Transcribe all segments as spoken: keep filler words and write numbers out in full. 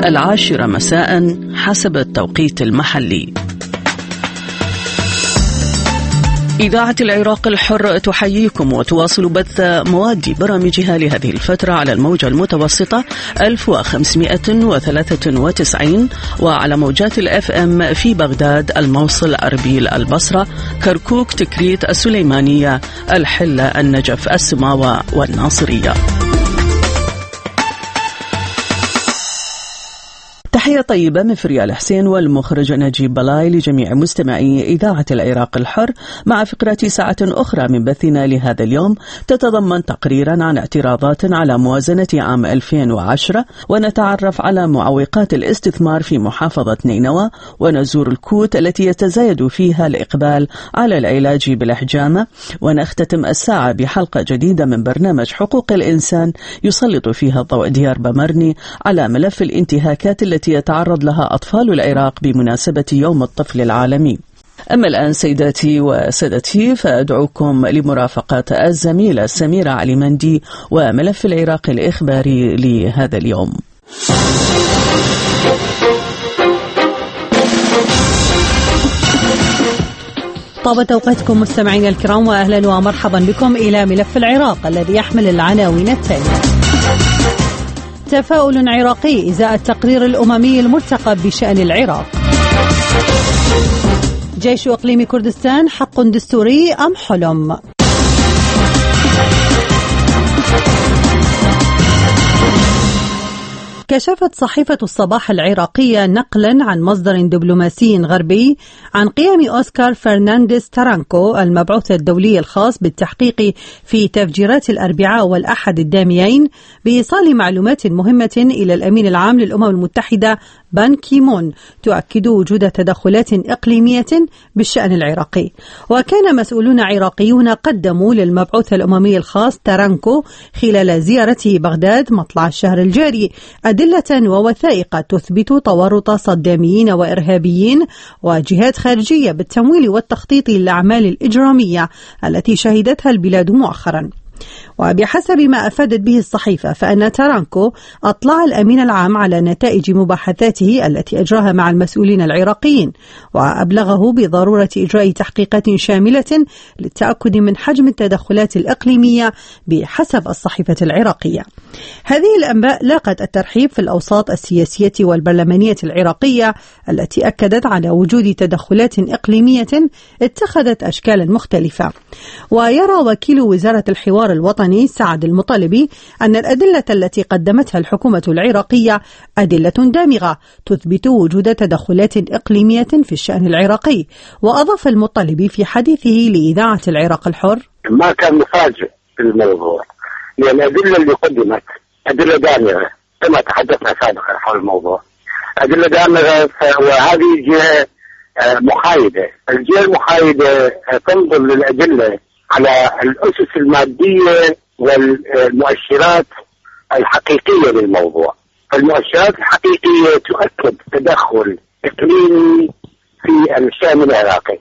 العاشرة مساء حسب التوقيت المحلي. إذاعة العراق الحر تحييكم وتواصل بث مواد برامجها لهذه الفترة على الموجة المتوسطة ألف وخمسمائة وثلاثة وتسعين وعلى موجات الأف أم في بغداد، الموصل، أربيل، البصرة، كركوك، تكريت، السليمانية، الحلة، النجف، السماوة والناصرية. تحية طيبة من فريال حسين والمخرج نجيب بلاي لجميع مستمعي إذاعة العراق الحر، مع فقرة ساعة أخرى من بثنا لهذا اليوم تتضمن تقريرا عن اعتراضات على موازنة عام ألفين وعشرة، ونتعرف على معوقات الاستثمار في محافظة نينوى، ونزور الكوت التي يتزايد فيها الإقبال على العلاج بالإحجامة، ونختتم الساعة بحلقة جديدة من برنامج حقوق الإنسان يسلط فيها الضوء ديار بمرني على ملف الانتهاكات التي يتعرض لها أطفال العراق بمناسبة يوم الطفل العالمي. أما الآن سيداتي وسادتي فأدعوكم لمرافقة الزميلة سميرة علي مندي وملف العراق الإخباري لهذا اليوم. طابت أوقاتكم مستمعين الكرام، وأهلا ومرحبا بكم إلى ملف العراق الذي يحمل العناوين التالية: تفاؤل عراقي إزاء التقرير الأممي المرتقب بشأن العراق. جيش إقليم كردستان حق دستوري أم حلم؟ كشفت صحيفة الصباح العراقية نقلا عن مصدر دبلوماسي غربي عن قيام أوسكار فرنانديز تارانكو المبعوث الدولي الخاص بالتحقيق في تفجيرات الأربعاء والأحد الداميين بإيصال معلومات مهمة إلى الأمين العام للأمم المتحدة بان كيمون تؤكد وجود تدخلات إقليمية بالشأن العراقي. وكان مسؤولون عراقيون قدموا للمبعوث الأممي الخاص تارانكو خلال زيارته بغداد مطلع الشهر الجاري أدلة ووثائق تثبت تورط صداميين وإرهابيين وجهات خارجية بالتمويل والتخطيط للأعمال الإجرامية التي شهدتها البلاد مؤخرا. وبحسب ما أفادت به الصحيفة فإن تارانكو أطلع الأمين العام على نتائج مباحثاته التي أجراها مع المسؤولين العراقيين، وأبلغه بضرورة إجراء تحقيقات شاملة للتأكد من حجم التدخلات الإقليمية بحسب الصحيفة العراقية. هذه الأنباء لاقت الترحيب في الأوساط السياسية والبرلمانية العراقية التي أكدت على وجود تدخلات إقليمية اتخذت أشكالا مختلفة. ويرى وكيل وزارة الحوار الوطني سعد المطالبي أن الأدلة التي قدمتها الحكومة العراقية أدلة دامغة تثبت وجود تدخلات إقليمية في الشأن العراقي. وأضاف المطالبي في حديثه لإذاعة العراق الحر: ما كان مفاجئ في الموضوع، لأن الأدلة اللي قدمت أدلة دامغة كما تحدثنا سابقا حول الموضوع، أدلة دامغة، وهذه جهة محايدة. الجهة المحايدة تنظر للأدلة على الأسس المادية والمؤشرات الحقيقية للموضوع. فالمؤشرات الحقيقية تؤكد تدخل إقليمي في الشأن العراقي.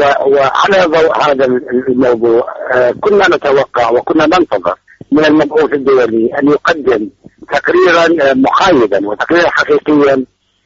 وعلى ضوء هذا الموضوع كنا نتوقع وكنا ننتظر من المبعوث الدولي أن يقدم تقريرا محايدا وتقريرا حقيقيا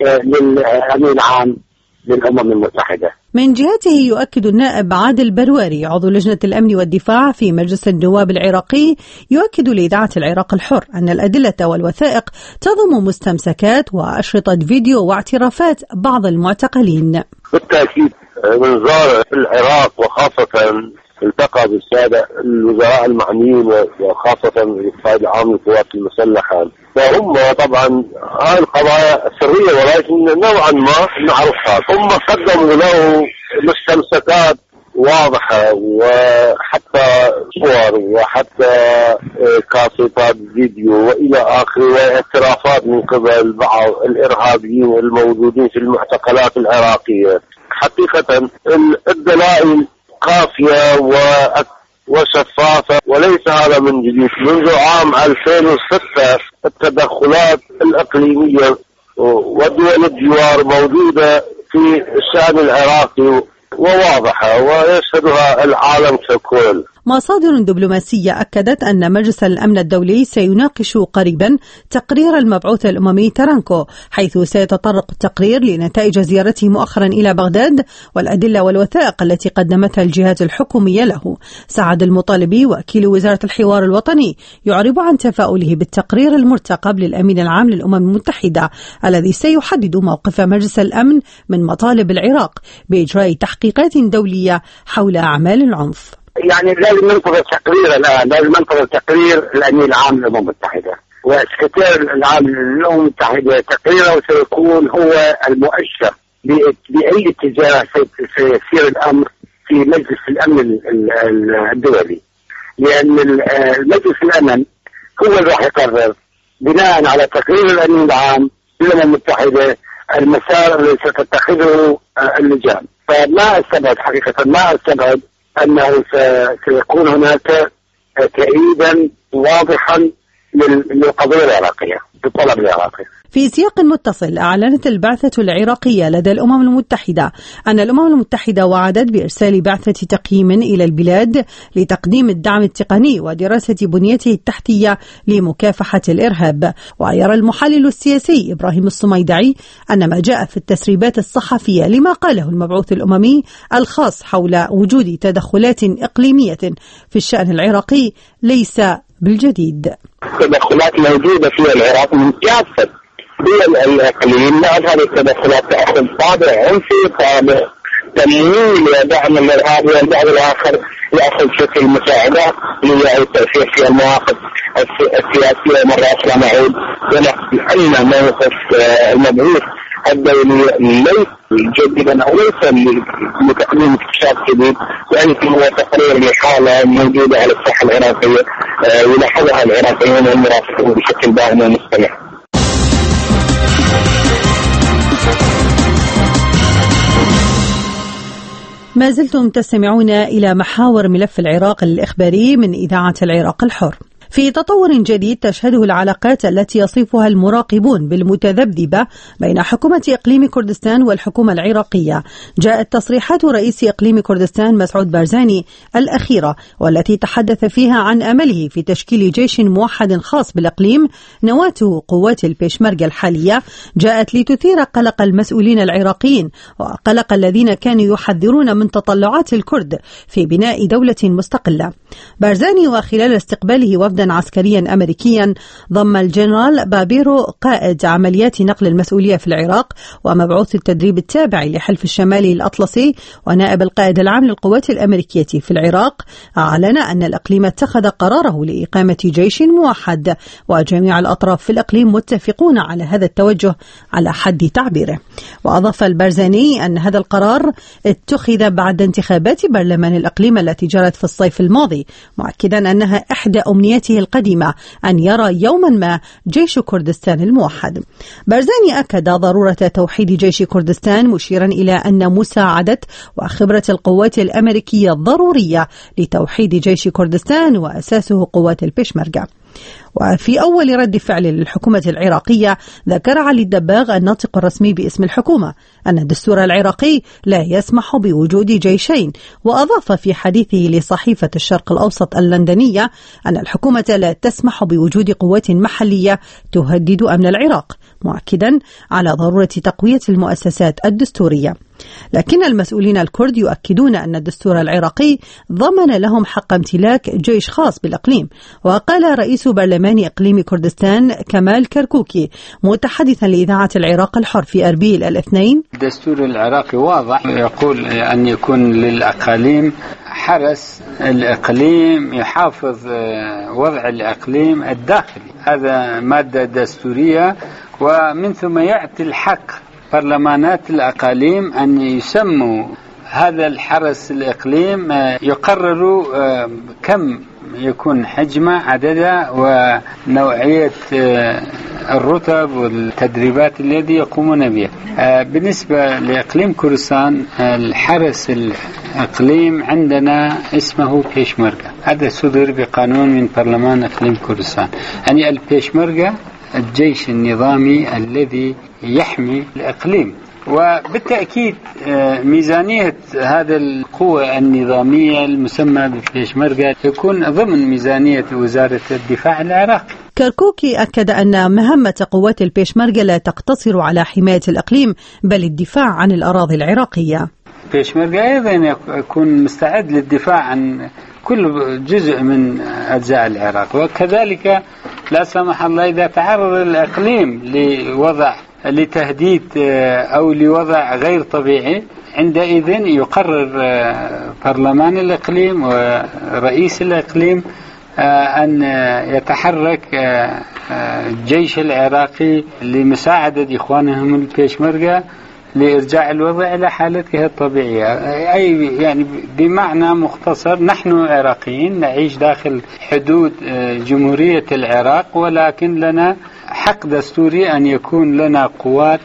للأمين العام للأمم المتحدة. من جهته يؤكد النائب عادل برواري عضو لجنة الأمن والدفاع في مجلس النواب العراقي يؤكد لإذاعة العراق الحر أن الأدلة والوثائق تضم مستمسكات وأشرطة فيديو واعترافات بعض المعتقلين. بالتأكيد من زار العراق وخاصة التقى بالسادة الوزراء المعنيين وخاصة القائد العام للقوات المسلحة، وهم طبعا هاي القضايا سرية ولكن نوعا ما نعرفها. هم قدموا له مستمسكات واضحة وحتى صور وحتى كاسيتات فيديو وإلى آخره، واعترافات من قبل بعض الإرهابيين الموجودين في المعتقلات العراقية. حقيقة الدلائل قافية وشفافة وليس هذا من جديد. منذ عام ألفين وستة التدخلات الإقليمية ودول الجوار موجودة في الشأن العراقي وواضحة ويشهدها العالم ككل. مصادر دبلوماسية أكدت أن مجلس الأمن الدولي سيناقش قريبا تقرير المبعوث الأممي ترانكو، حيث سيتطرق التقرير لنتائج زيارته مؤخرا إلى بغداد والأدلة والوثائق التي قدمتها الجهات الحكومية له. سعد المطالبي وكيل وزارة الحوار الوطني يعرب عن تفاؤله بالتقرير المرتقب للأمين العام للأمم المتحدة الذي سيحدد موقف مجلس الأمن من مطالب العراق بإجراء تحقيقات دولية حول أعمال العنف. يعني لازم ننتظر تقرير الآن، لازم ننتظر تقرير الأمين العام للأمم المتحدة والسكرتير العام للأمم المتحدة. تقريره سيكون هو المؤشر بأي اتجاه سيسير الأمر في مجلس الأمن الدولي، لأن المجلس الأمن هو اللي راح يقرر بناء على تقرير الأمين العام للأمم المتحدة المسار اللي ستتخذه اللجان. فما استبعد حقيقة ما استبعد أنه سيكون هناك تأييدا واضحا للقضية العراقية بالطلب العراقي. في سياق متصل، أعلنت البعثة العراقية لدى الأمم المتحدة أن الأمم المتحدة وعدت بإرسال بعثة تقييم إلى البلاد لتقديم الدعم التقني ودراسة بنيته التحتية لمكافحة الإرهاب. ويرى المحلل السياسي إبراهيم الصميدعي أن ما جاء في التسريبات الصحفية لما قاله المبعوث الأممي الخاص حول وجود تدخلات إقليمية في الشأن العراقي ليس بالجديد. تدخلات موجودة في العراق من كافة دول الإقليم، نعم هذه التدخلات تأخذ طابع عنفي، طابع تمويل ودعم الإرهاب، والبعض الآخر يأخذ شكل مساعدات ليعيد التأثير في المواقف السياسية. مرة أخرى نعود ونحن أن موقف المبعوث الدولي ليس جديدا أو ليس لتقديم اكتشاف جديد، وإنما هو تقرير لحالة موجودة على الساحة العراقية يلاحظها العراقيون والمرافقون بشكل دائم ومستمر. ما زلتم تستمعون إلى محاور ملف العراق الإخباري من إذاعة العراق الحر. في تطور جديد تشهده العلاقات التي يصفها المراقبون بالمتذبذبة بين حكومة إقليم كردستان والحكومة العراقية، جاءت تصريحات رئيس إقليم كردستان مسعود بارزاني الأخيرة والتي تحدث فيها عن أمله في تشكيل جيش موحد خاص بالإقليم نواته قوات البيشمركة الحالية، جاءت لتثير قلق المسؤولين العراقيين وقلق الذين كانوا يحذرون من تطلعات الكرد في بناء دولة مستقلة. بارزاني وخلال استقباله وفد عسكريا أمريكيا ضم الجنرال بابيرو قائد عمليات نقل المسؤولية في العراق ومبعوث التدريب التابع لحلف الشمالي الأطلسي ونائب القائد العام للقوات الأمريكية في العراق، أعلن أن الإقليم اتخذ قراره لإقامة جيش موحد، وجميع الأطراف في الإقليم متفقون على هذا التوجه على حد تعبيره. وأضاف البارزاني أن هذا القرار اتخذ بعد انتخابات برلمان الإقليم التي جرت في الصيف الماضي، مؤكدا أنها إحدى أمنياته القديمة أن يرى يوما ما جيش كردستان الموحد. بارزاني أكد ضرورة توحيد جيش كردستان، مشيرا إلى أن مساعدة وخبرة القوات الأمريكية ضرورية لتوحيد جيش كردستان وأساسه قوات البيشمركة. وفي أول رد فعل للحكومة العراقية، ذكر علي الدباغ الناطق الرسمي باسم الحكومة أن الدستور العراقي لا يسمح بوجود جيشين، وأضاف في حديثه لصحيفة الشرق الأوسط اللندنية أن الحكومة لا تسمح بوجود قوات محلية تهدد أمن العراق، مؤكدا على ضرورة تقوية المؤسسات الدستورية. لكن المسؤولين الكرد يؤكدون أن الدستور العراقي ضمن لهم حق امتلاك جيش خاص بالإقليم. وقال رئيس برلمان إقليم كردستان كمال كركوكي متحدثا لإذاعة العراق الحر في أربيل الاثنين: الدستور العراقي واضح، يقول أن يكون للأقاليم حرس الإقليم، يحافظ وضع الإقليم الداخلي، هذا مادة دستورية، ومن ثم يعطي الحق برلمانات الأقاليم أن يسموا هذا الحرس الإقليم، يقرروا كم يكون حجمه عدده ونوعية الرتب والتدريبات الذي يقومون بها. بالنسبة لإقليم كردستان، الحرس الإقليم عندنا اسمه بيشمركة، هذا صدر بقانون من برلمان إقليم كردستان، يعني البيشمركة الجيش النظامي الذي يحمي الإقليم. وبالتأكيد ميزانية هذا القوة النظامية المسمى بالبيشمركة يكون ضمن ميزانية وزارة الدفاع العراقي. كركوكي أكد أن مهمة قوات البيشمركة لا تقتصر على حماية الإقليم بل الدفاع عن الأراضي العراقية. البيشمركة أيضا يكون مستعد للدفاع عن كل جزء من أجزاء العراق، وكذلك لا سمح الله إذا تعرض الإقليم لوضع لتهديد أو لوضع غير طبيعي عندئذ يقرر برلمان الإقليم ورئيس الإقليم أن يتحرك الجيش العراقي لمساعدة إخوانهم البيشمركة لإرجاع الوضع إلى حالته الطبيعية. أي يعني بمعنى مختصر نحن عراقيين نعيش داخل حدود جمهورية العراق، ولكن لنا حق دستوري أن يكون لنا قوات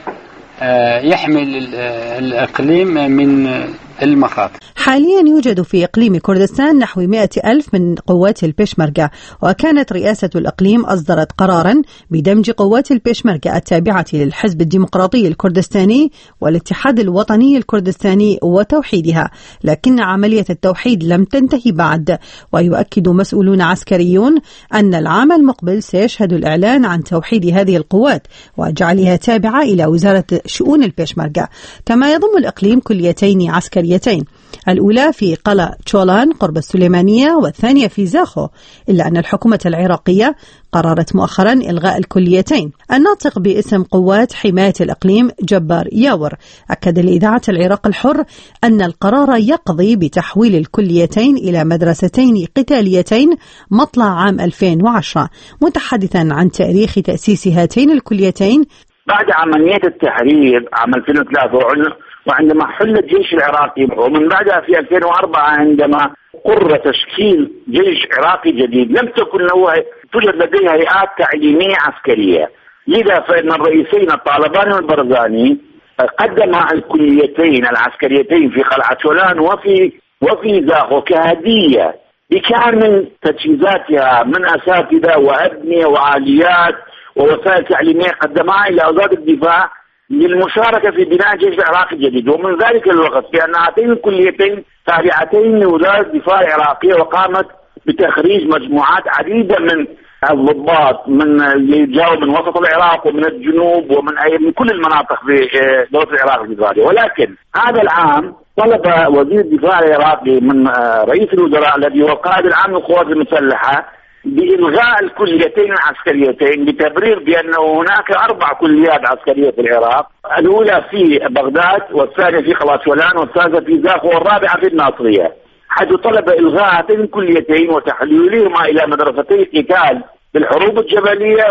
يحمل الإقليم من المخاطر. حاليا يوجد في إقليم كردستان نحو مئة ألف من قوات البيشمركة، وكانت رئاسة الإقليم أصدرت قرارا بدمج قوات البيشمركة التابعة للحزب الديمقراطي الكردستاني والاتحاد الوطني الكردستاني وتوحيدها، لكن عملية التوحيد لم تنتهي بعد. ويؤكد مسؤولون عسكريون أن العام المقبل سيشهد الإعلان عن توحيد هذه القوات وجعلها تابعة إلى وزارة شؤون البيشمركة. كما يضم الإقليم كليتين عسكريتين، الأولى في قلعة تشولان قرب السليمانية والثانية في زاخو، إلا أن الحكومة العراقية قررت مؤخرا إلغاء الكليتين. الناطق باسم قوات حماية الإقليم جبار ياور أكد لإذاعة العراق الحر أن القرار يقضي بتحويل الكليتين إلى مدرستين قتاليتين مطلع عام ألفين وعشرة، متحدثا عن تاريخ تأسيس هاتين الكليتين بعد عملية التحرير عام ألفين وثلاثة، وعندما حل الجيش العراقي، ومن بعدها في ألفين وأربعة عندما قرر تشكيل جيش عراقي جديد، لم تكن له توجد لديه هيئات تعليمية عسكرية. لذا فإن الرئيسين الطالباني والبرزاني قدما الكليتين العسكريتين في قلعة شولان وفي وفي زاخو كهدية بكامل تجهيزاتها من أساتذة وأبنية وآليات ووسائل تعليمية قدمها إلى وزارة الدفاع للمشاركة في بناء الجيش العراقي الجديد. ومن ذلك الوقت بأن هاتين الكليتين تابعتين لوزارة الدفاع العراقية، وقامت بتخريج مجموعات عديدة من الضباط من اللي جاءوا من وسط العراق ومن الجنوب ومن أي من كل المناطق في دولة العراق الفيدرالية. ولكن هذا العام طلب وزير الدفاع العراقي من رئيس الوزراء الذي هو القائد العام للقوات المسلحة بإلغاء الكليتين العسكريتين بتبرير بأنه هناك أربع كليات عسكرية في العراق، الأولى في بغداد والثانية في قلعة شولان والثالثة في زاخو والرابعة في الناصرية، حيث طلب إلغاء هاتين الكليتين وتحويلهما إلى مدرستي قتال بالحروب الجبلية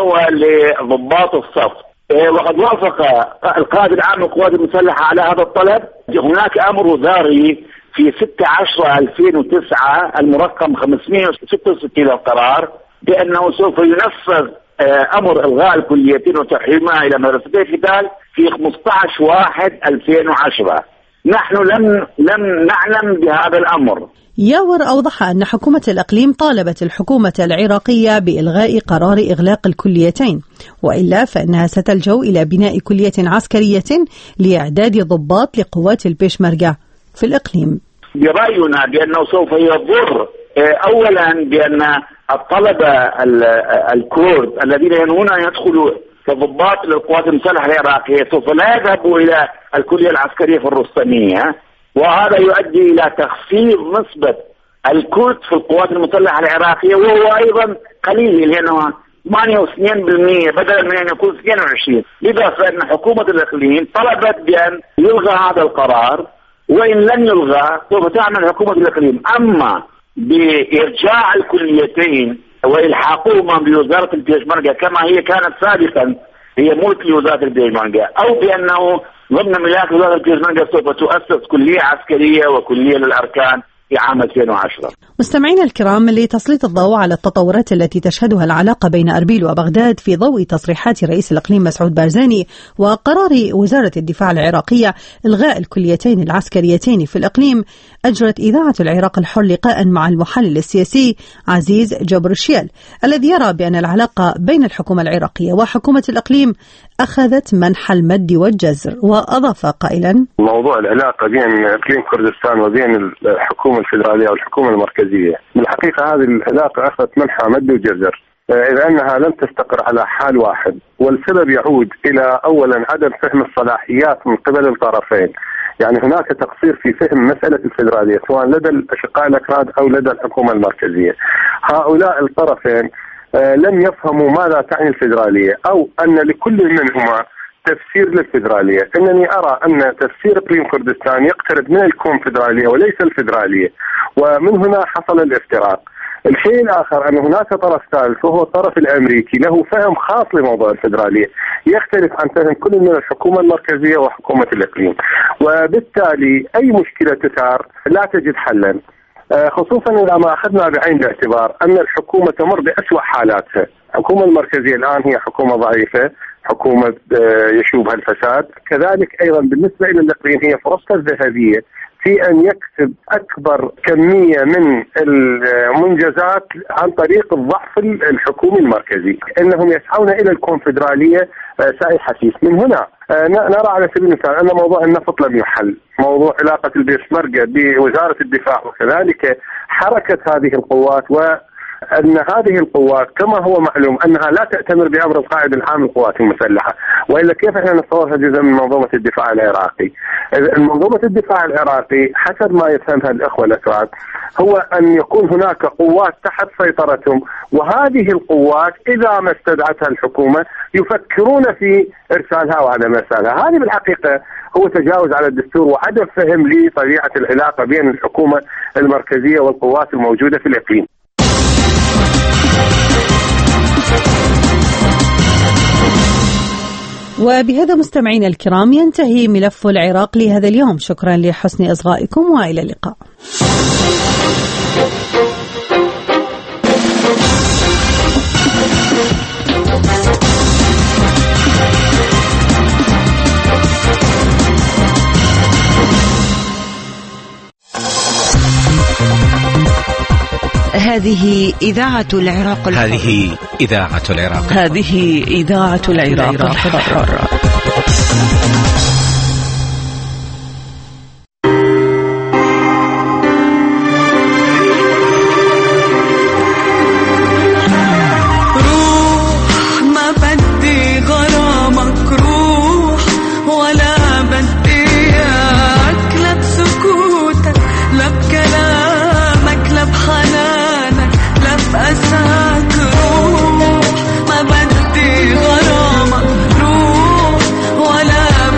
ولضباط الصف. وقد وافق القائد العام للقوات المسلحة على هذا الطلب. هناك أمر وزاري في ستة عشر ألفين وتسعة المرقم خمسمئة وستة وستين القرار بأنه سوف ينفذ أمر إلغاء الكليتين وتحويلها إلى مدرستي القتال في خمسة عشر واحد ألفين وعشرة. نحن لم لم نعلم بهذا الأمر. ياور أوضح أن حكومة الإقليم طالبت الحكومة العراقية بإلغاء قرار إغلاق الكليتين، وإلا فإنها ستلجأ إلى بناء كلية عسكرية لإعداد ضباط لقوات البيشمركة في الإقليم. برأينا بأنه سوف يضر أولا بأن الطلبة الكرد الذين ينوون أن يدخلوا كضباط للقوات المسلحة العراقية سوف لا يذهبوا إلى الكلية العسكرية في الرستمية، وهذا يؤدي إلى تخفيض نسبة الكرد في القوات المسلحة العراقية، وهو أيضا قليل لأنه ثمانية وعشرين بالمئة بدلا من أن يكون اثنين وعشرين. لذا فإن حكومة الإقليم طلبت بأن يلغى هذا القرار، وإن لم يلغى سوف تعمل حكومة الإقليم أما بإرجاع الكليتين وإلحاقهما بوزارة البيشمركة كما هي كانت سابقا هي ملك لوزارة البيشمركة، أو بأنه ضمن ملاك وزارة البيشمركة سوف تؤسس كلية عسكرية وكلية للأركان في عام ألفين وعشرة. مستمعينا الكرام، لتسليط الضوء على التطورات التي تشهدها العلاقة بين أربيل وبغداد في ضوء تصريحات رئيس الإقليم مسعود بارزاني وقرار وزارة الدفاع العراقية إلغاء الكليتين العسكريتين في الإقليم، أجرت إذاعة العراق الحر لقاء مع المحلل السياسي عزيز جبر الشيال الذي يرى بأن العلاقة بين الحكومة العراقية وحكومة الإقليم أخذت منح المد والجزر. وأضاف قائلا: موضوع العلاقة بين إقليم كردستان وبين الحكومة الفيدرالية والحكومة المركزية، بالحقيقة هذه العلاقة أخذت منحها مد وجزر، إذ أنها لم تستقر على حال واحد، والسبب يعود إلى أولا عدم فهم الصلاحيات من قبل الطرفين. يعني هناك تقصير في فهم مسألة الفيدرالية سواء لدى الأشقاء الأكراد أو لدى الحكومة المركزية. هؤلاء الطرفين لم يفهموا ماذا تعني الفيدرالية، أو أن لكل منهما تفسير للفيدرالية. إنني أرى أن تفسير إقليم كردستان يقترب من الكونفدرالية وليس الفيدرالية، ومن هنا حصل الافتراق. الشيء الآخر أن هناك طرف ثالث وهو الطرف الأمريكي له فهم خاص لموضوع الفيدرالية يختلف عن فهم كل من الحكومة المركزية وحكومة الإقليم، وبالتالي أي مشكلة تثار لا تجد حلا، خصوصا إذا ما أخذنا بعين الاعتبار أن الحكومة تمر بأسوأ حالاتها. الحكومة المركزية الآن هي حكومة ضعيفة، حكومة يشوبها الفساد، كذلك أيضا بالنسبة إلى الإقليم هي فرصة الذهبية في أن يكسب أكبر كمية من المنجزات عن طريق الضعف الحكومي المركزي. إنهم يسعون إلى الكونفدرالية سعي حثيث. من هنا نرى على سبيل المثال أن موضوع النفط لم يحل، موضوع علاقة البيشمركة بوزارة الدفاع، وكذلك حركة هذه القوات، وأن هذه القوات كما هو معلوم أنها لا تأتمر بأمر القائد العام للقوات المسلحة، وإلا كيف احنا نتصورها جزء من منظومة الدفاع العراقي؟ منظومة الدفاع العراقي حسب ما يفهمها الأخوة الأكراد هو أن يكون هناك قوات تحت سيطرتهم، وهذه القوات إذا ما استدعتها الحكومة يفكرون في إرسالها وعدم إرسالها. هذه بالحقيقة هو تجاوز على الدستور وعدم فهم لطبيعة العلاقة بين الحكومة المركزية والقوات الموجودة في الإقليم. وبهذا مستمعينا الكرام ينتهي ملف العراق لهذا اليوم. شكرا لحسن إصغائكم وإلى اللقاء. هذه إذاعة العراق الحر. هذه إذاعة العراق هذه إذاعة العراق الحر. ولا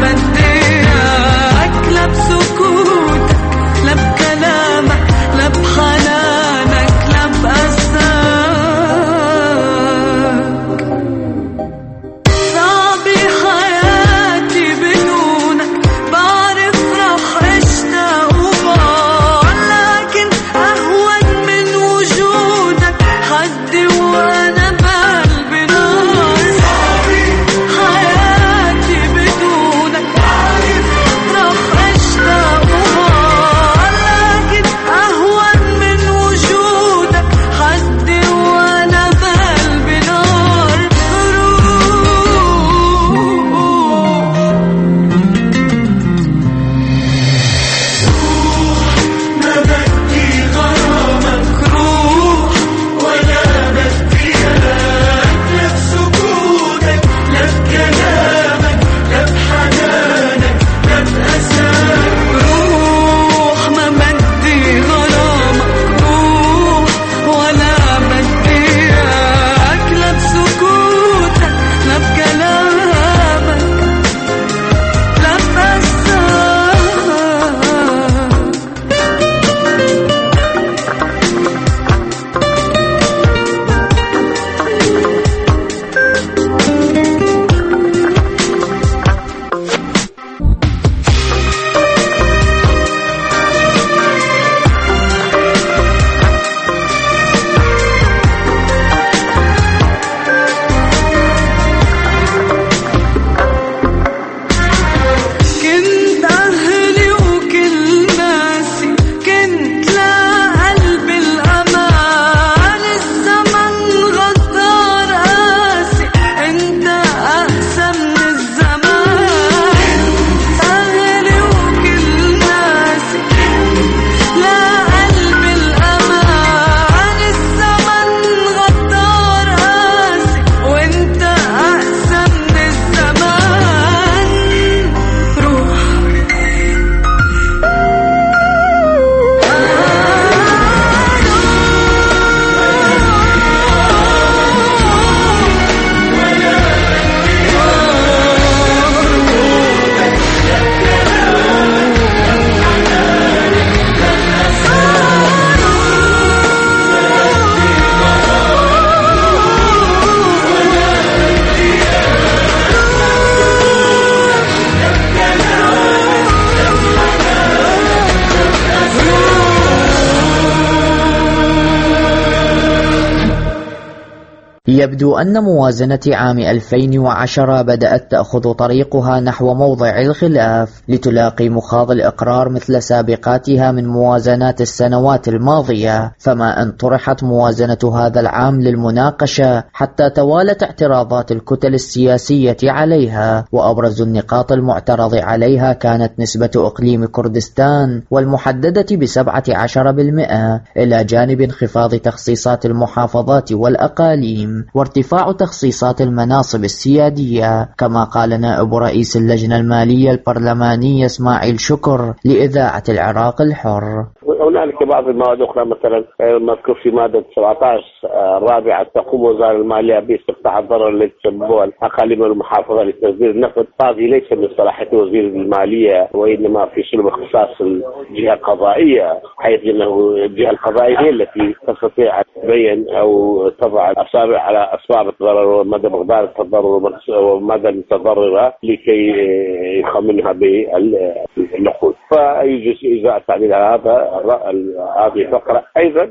يبدو أن موازنة عام ألفين وعشرة بدأت تأخذ طريقها نحو موضع الخلاف لتلاقي مخاض الإقرار مثل سابقاتها من موازنات السنوات الماضية، فما أن طرحت موازنة هذا العام للمناقشة حتى توالت اعتراضات الكتل السياسية عليها، وأبرز النقاط المعترض عليها كانت نسبة إقليم كردستان والمحددة بسبعة عشر بالمئة إلى جانب انخفاض تخصيصات المحافظات والأقاليم وارتفاع تخصيصات المناصب السيادية، كما قال نائب رئيس اللجنة المالية البرلمانية إسماعيل شكر لإذاعة العراق الحر. هنالك بعض المواد الأخرى مثلا مذكور في مادة سبعة عشر الرابعة تقوم وزارة المالية باستفتاح الضرر الذي تسببه الأقاليم والمحافظة لتسديد النقد. هذه ليس من صلاحية وزير المالية وإنما في سلم اختصاص الجهة القضائية، حيث أنه الجهة القضائية هي التي تستطيع أن تبين أو تضع الأصابع على أسباب الضرر ومدى مقدار التضرر ومدى المتضررة لكي يخمنها بالنقود. فيجوز إجراء التعديل على هذا هذه الفقرة. أيضا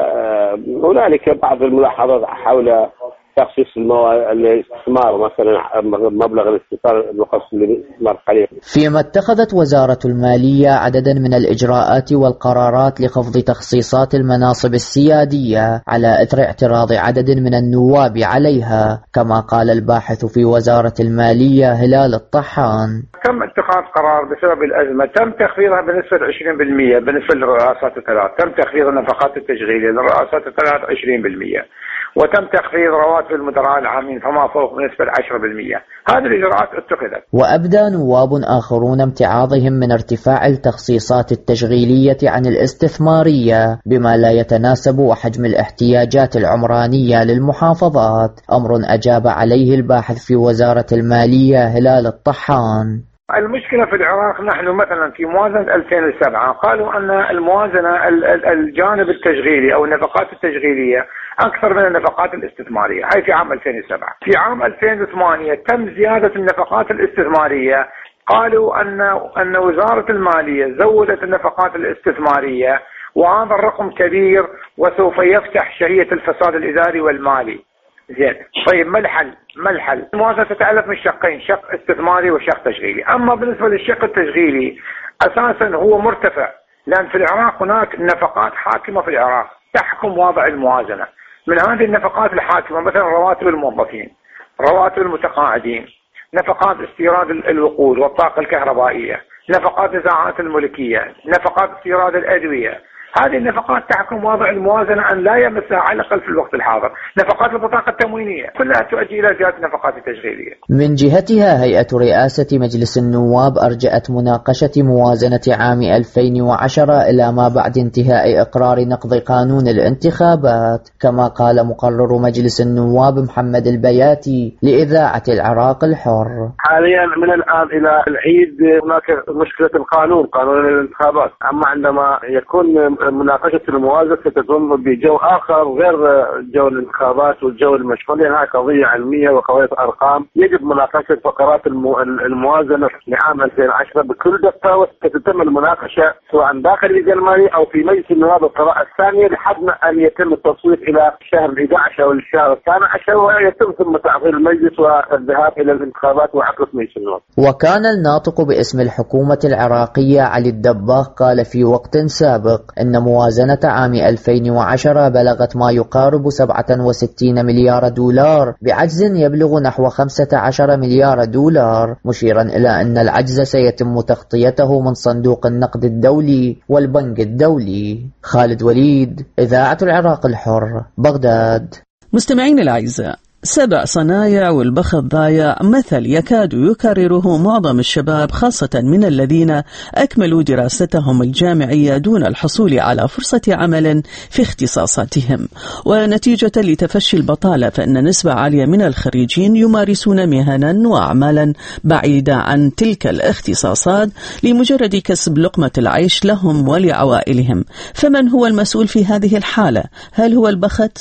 وهنالك بعض الملاحظات حول تخصيص الاستثمار، مثلا مبلغ الاستثمار المخصص للاستثمار قليل. فيما اتخذت وزارة المالية عددا من الإجراءات والقرارات لخفض تخصيصات المناصب السيادية على إثر اعتراض عدد من النواب عليها، كما قال الباحث في وزارة المالية هلال الطحان. تم اتخاذ قرار بسبب الأزمة تم تخفيضها بنسبة عشرين بالمئة بالنسبة للرئاسات الثلاث، تم تخفيض النفقات التشغيلية للرئاسات الثلاث عشرين بالمئة، وتم تخفيض رواتب المدراء العامين فما فوق بنسبة عشرة بالمئة. هذه الإجراءات اتخذت. وأبدى نواب آخرون امتعاضهم من ارتفاع التخصيصات التشغيلية عن الاستثمارية بما لا يتناسب وحجم الاحتياجات العمرانية للمحافظات، أمر أجاب عليه الباحث في وزارة المالية هلال الطحان. المشكلة في العراق، نحن مثلا في موازنة ألفين وسبعة قالوا أن الموازنة الجانب التشغيلي أو النفقات التشغيلية أكثر من النفقات الاستثمارية، هاي في عام ألفين وسبعة. في عام ألفين وثمانية تم زيادة النفقات الاستثمارية، قالوا أن أن وزارة المالية زودت النفقات الاستثمارية وهذا الرقم كبير وسوف يفتح شهية الفساد الإداري والمالي. زين، طيب ما الحل؟ ما الحل؟ الموازنة تتألف من شقين، شق استثماري وشق تشغيلي. أما بالنسبة للشق التشغيلي أساسا هو مرتفع، لأن في العراق هناك نفقات حاكمة في العراق تحكم وضع الموازنة. من هذه النفقات الحاكمة مثلا رواتب الموظفين، رواتب المتقاعدين، نفقات استيراد الوقود والطاقة الكهربائية، نفقات نزاعات الملكية، نفقات استيراد الأدوية. هذه النفقات تحكم وضع الموازنة أن لا يمسها على الأقل في الوقت الحاضر. نفقات البطاقة التموينية كلها تؤدي إلى زيادة النفقات التشغيلية. من جهتها هيئة رئاسة مجلس النواب أرجأت مناقشة موازنة عام ألفين وعشرة إلى ما بعد انتهاء إقرار نقض قانون الانتخابات، كما قال مقرر مجلس النواب محمد البياتي لإذاعة العراق الحر. حاليا من الآن إلى العيد هناك مشكلة القانون، قانون الانتخابات، أما عندما يكون مناقشة الموازنة ستتم بجو آخر غير جو الانتخابات والجو المشغول، لأنها قضية علمية وقضية أرقام. يجب مناقشة فقرات الموازنة لعام ألفين وعشرة بكل دقة، وستتم المناقشة سواء داخل اللجنة المالية أو في مجلس النواب القراءة الثانية لحد أن يتم التصويت إلى شهر الحادي عشر أو الشهر الثاني عشر، ويتم ثم تعطيل المجلس والذهاب إلى الانتخابات وعقد مجلس النواب. وكان الناطق باسم الحكومة العراقية علي الدباغ قال في وقت سابق إن موازنة عام ألفين وعشرة بلغت ما يقارب سبعة وستين مليار دولار بعجز يبلغ نحو خمسة عشر مليار دولار، مشيرا إلى أن العجز سيتم تغطيته من صندوق النقد الدولي والبنك الدولي. خالد وليد، إذاعة العراق الحر، بغداد. مستمعين الأعزاء، سبع صنايع والبخت ضايع مثل يكاد يكرره معظم الشباب، خاصة من الذين أكملوا دراستهم الجامعية دون الحصول على فرصة عمل في اختصاصاتهم. ونتيجة لتفشي البطالة فإن نسبة عالية من الخريجين يمارسون مهنا وأعمالا بعيدة عن تلك الاختصاصات لمجرد كسب لقمة العيش لهم ولعوائلهم. فمن هو المسؤول في هذه الحالة؟ هل هو البخت؟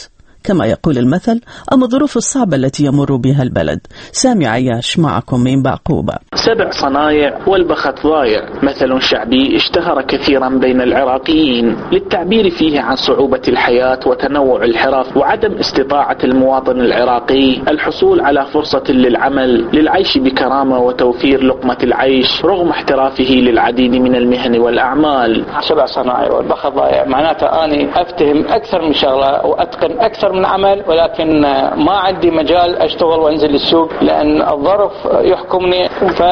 كما يقول المثل أم الظروف الصعبة التي يمر بها البلد. سامي عياش معكم من بعقوبة. سبع صنايع والبخت ضايع مثل شعبي اشتهر كثيرا بين العراقيين للتعبير فيه عن صعوبة الحياة وتنوع الحرف وعدم استطاعة المواطن العراقي الحصول على فرصة للعمل للعيش بكرامة وتوفير لقمة العيش رغم احترافه للعديد من المهن والأعمال. سبع صنايع والبخت ضايع معناته أني أفتهم أكثر من شغلة وأتقن أكثر من عمل، ولكن ما عندي مجال أشتغل وأنزل السوق لأن الظرف يحكمني،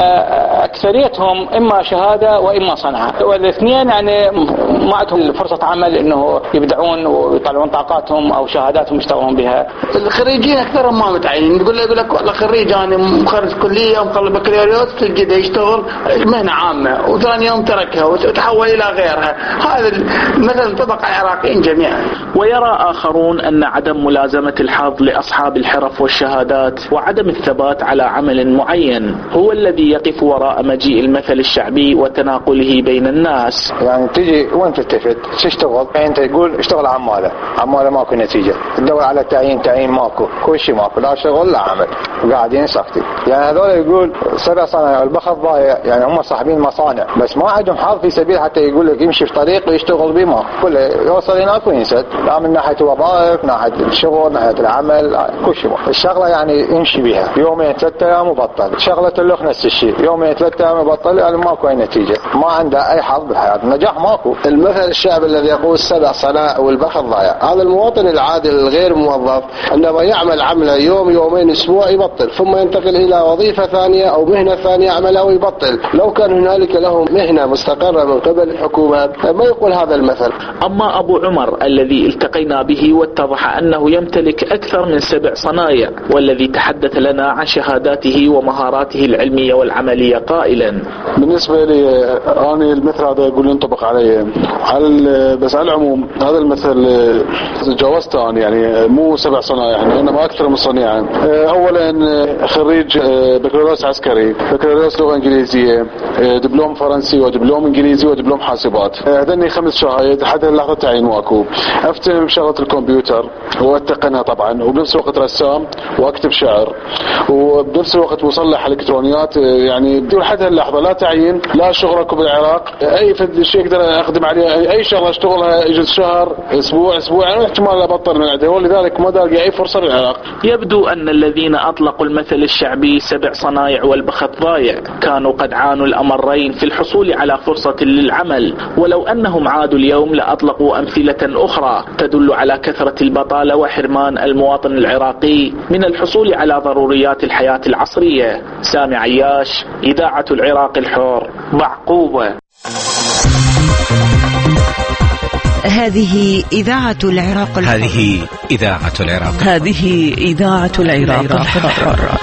فأكثريتهم إما شهادة وإما صنعة، والاثنين يعني ما عندهم فرصة عمل إنه يبدعون ويطلعون طاقاتهم أو شهاداتهم يشتغلون بها. الخريجين أكثر ما متعينين، يقول له يقول لك والله خريج أنا مخرج كلية ومخلص بكالوريوس تجد يشتغل مهنة عامة وثاني يوم تركها وتحول إلى غيرها. هذا مثلا انطبق على العراقيين جميعا. ويرى آخرون أن عدم ملازمة الحظ لأصحاب الحرف والشهادات وعدم الثبات على عمل معين هو الذي يقف وراء مجيء المثل الشعبي وتناقله بين الناس. يعني تجي وين تلتفت تشتغل، يعني انت تقول اشتغل عمالة عمالة ماكو نتيجة، تدور على تعيين تعيين ماكو، كل شيء ماكو، لا شغل لا عمل، وقاعدين ساكتين. يعني هذول يقول سبع صنايع البخت ضايع، يعني هم صاحبين مصانع بس ما عندهم حظ في سبيل حتى يقول لك يمشي في طريق ويشتغل به، ما كله يوصل هناك وينسد، لا من ناحية الوظائف ناحية الشغل ناحية العمل كل شيء. الشغلة يعني يمشي بها يومين ثلاثة أيام وبطل، شغلة اللخ نفس الشيء يومين ثلاثة أيام وبطل، يعني ماكو أي نتيجة، ما عنده أي حظ بالحياة، النجاح ماكو. المثل الشعبي الذي يقول سبع صنايع والبخت ضايع، هذا المواطن العادي الغير موظف عندما يعمل عمله يوم يومين أسبوع يبطل، ثم ينتقل إلى وظيفة ثانية أو مهنة ثانية يعملها ويبطل. لو كان هنالك له مهنة مستقرة من قبل الحكومة ما يقول هذا المثل. أما أبو عمر الذي التقينا به واتضح أنه يمتلك أكثر من سبع صنايع والذي تحدث لنا عن شهاداته ومهاراته العلمية والعملية قائلا: بالنسبة لي أنا المثل هذا يقول ينطبق علي على بس على العموم هذا المثل جاوزته أنا، يعني مو سبع صنايع يعني إنما أكثر من صنيعا. أولا خريج بكالوريوس عسكري، بكالوريوس لغة إنجليزية، دبلوم فرنسي ودبلوم إنجليزي ودبلوم حاسبات، هذني خمس شهايد حتى اللحظة تعيين واكو. أفتهم بشغلة الكمبيوتر وأتقنها طبعا، وبنفس الوقت رسام وأكتب شعر، وبنفس الوقت مصلح الإلكترونيات، يعني لحد هاللحظة لا تعيين لا شغلك بالعراق، أي شيء أقدر أخدم عليه، أي شغلة أشتغلها يجلس شهر أسبوع أسبوعين احتمال أبطل من عده، ولذلك ما داقي أي فرصة بالعراق. يبدو أن الذين أطلقوا المثل الشعبي سبع صنايع والبخت ضايع كانوا قد عانوا الأمرين في الحصول على فرصة للعمل، ولو أنهم عادوا اليوم لأطلقوا أمثلة أخرى تدل على كثرة البطالة وحرمان المواطن العراقي من الحصول على ضروريات الحياة العصرية. سامي عياش، إذاعة العراق الحر، بعقوبة. هذه إذاعة العراق الحر. هذه إذاعة العراق هذه إذاعة العراق الحر.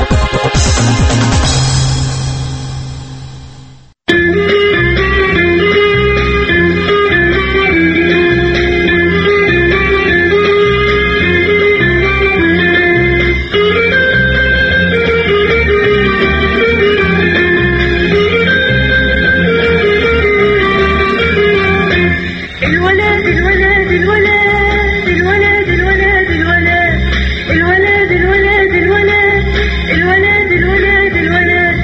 الولد الولد الولد الولد الولد الولد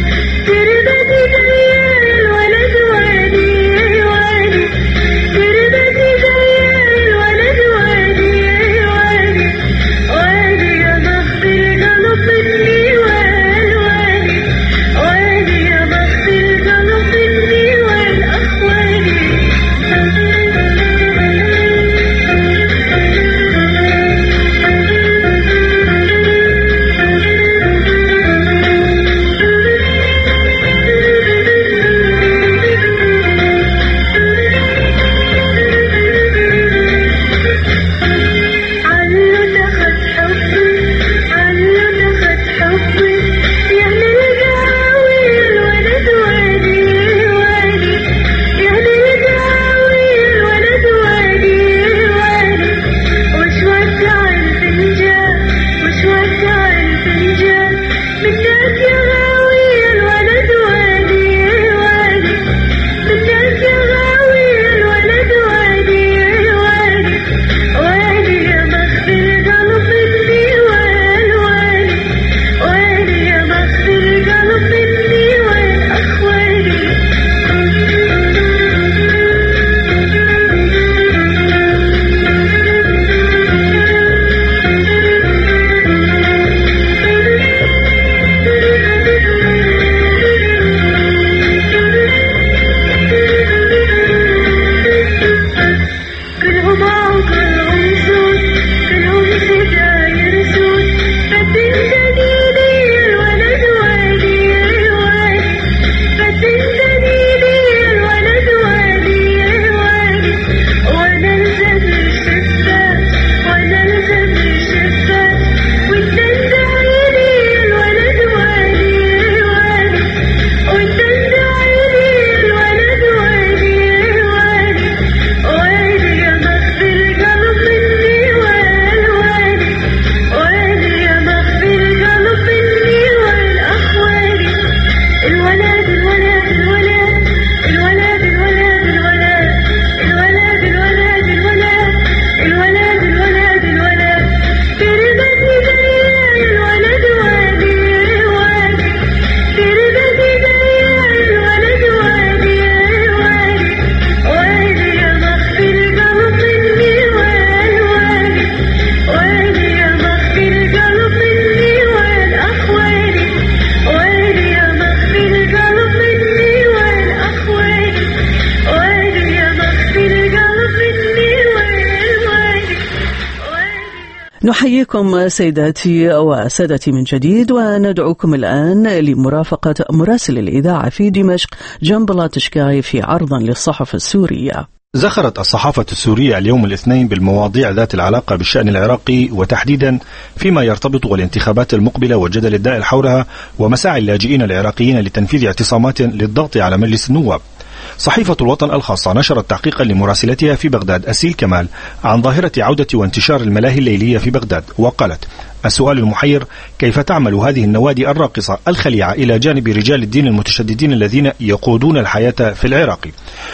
نحييكم سيداتي وسادتي من جديد، وندعوكم الآن لمرافقة مراسل الإذاعة في دمشق جنبلا تشكاي في عرض للصحف السورية. زخرت الصحافة السورية اليوم الاثنين بالمواضيع ذات العلاقة بالشأن العراقي، وتحديدا فيما يرتبط بالانتخابات المقبلة والجدل الدائر حولها ومساعي اللاجئين العراقيين لتنفيذ اعتصامات للضغط على مجلس النواب. صحيفة الوطن الخاصة نشرت تحقيقا لمراسلتها في بغداد أسيل كمال عن ظاهرة عودة وانتشار الملاهي الليلية في بغداد، وقالت: السؤال المحير كيف تعمل هذه النوادي الراقصة الخليعة إلى جانب رجال الدين المتشددين الذين يقودون الحياة في العراق.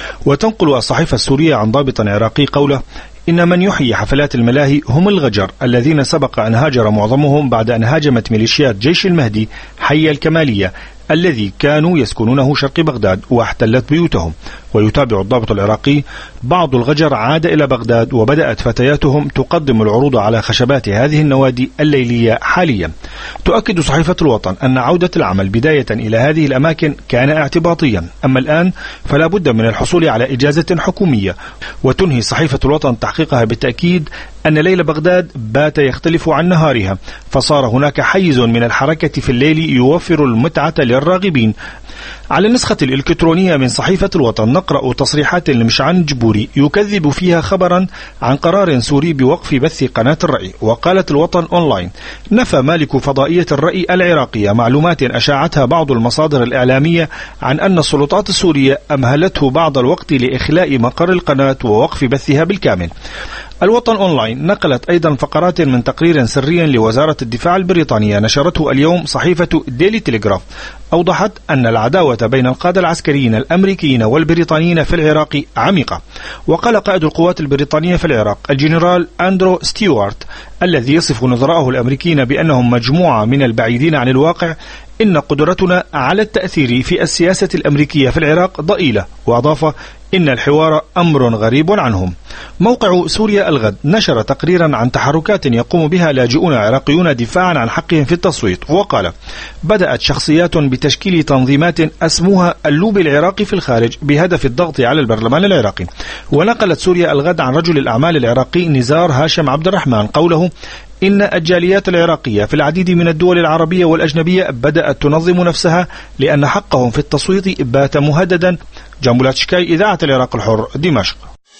وتنقل الصحيفة السورية عن ضابط عراقي قوله: إن من يحيي حفلات الملاهي هم الغجر الذين سبق أن هاجر معظمهم بعد أن هاجمت ميليشيات جيش المهدي حي الكمالية الذي كانوا يسكنونه شرق بغداد واحتلت بيوتهم. ويتابع الضابط العراقي: بعض الغجر عاد إلى بغداد وبدأت فتياتهم تقدم العروض على خشبات هذه النوادي الليلية حاليا. تؤكد صحيفة الوطن أن عودة العمل بداية إلى هذه الأماكن كان اعتباطيا، أما الآن فلا بد من الحصول على إجازة حكومية. وتنهي صحيفة الوطن تحقيقها بالتأكيد أن ليل بغداد بات يختلف عن نهارها، فصار هناك حيز من الحركة في الليل يوفر المتعة للراغبين. على النسخة الإلكترونية من صحيفة الوطن نقرأ تصريحات لمشعل جبوري يكذب فيها خبرا عن قرار سوري بوقف بث قناة الرأي. وقالت الوطن أونلاين: نفى مالك فضائية الرأي العراقية معلومات أشاعتها بعض المصادر الإعلامية عن أن السلطات السورية أمهلته بعض الوقت لإخلاء مقر القناة ووقف بثها بالكامل. الوطن أونلاين نقلت أيضا فقرات من تقرير سري لوزارة الدفاع البريطانية نشرته اليوم صحيفة ديلي تيليغراف، أوضحت أن العداوة بين القادة العسكريين الأمريكيين والبريطانيين في العراق عميقة. وقال قائد القوات البريطانية في العراق الجنرال أندرو ستيوارت الذي يصف نظراءه الأمريكيين بأنهم مجموعة من البعيدين عن الواقع: إن قدرتنا على التأثير في السياسة الأمريكية في العراق ضئيلة. وأضاف: إن الحوار أمر غريب عنهم. موقع سوريا الغد نشر تقريرا عن تحركات يقوم بها لاجئون عراقيون دفاعا عن حقهم في التصويت، وقال: بدأت شخصيات بتشكيل تنظيمات أسموها اللوب العراقي في الخارج بهدف الضغط على البرلمان العراقي. ونقلت سوريا الغد عن رجل الأعمال العراقي نزار هاشم عبد الرحمن قوله: إن الجاليات العراقية في العديد من الدول العربية والأجنبية بدأت تنظم نفسها لأن حقهم في التصويت بات مهددا. جنبلا تشكاي، إذاعة العراق الحر، دمشق.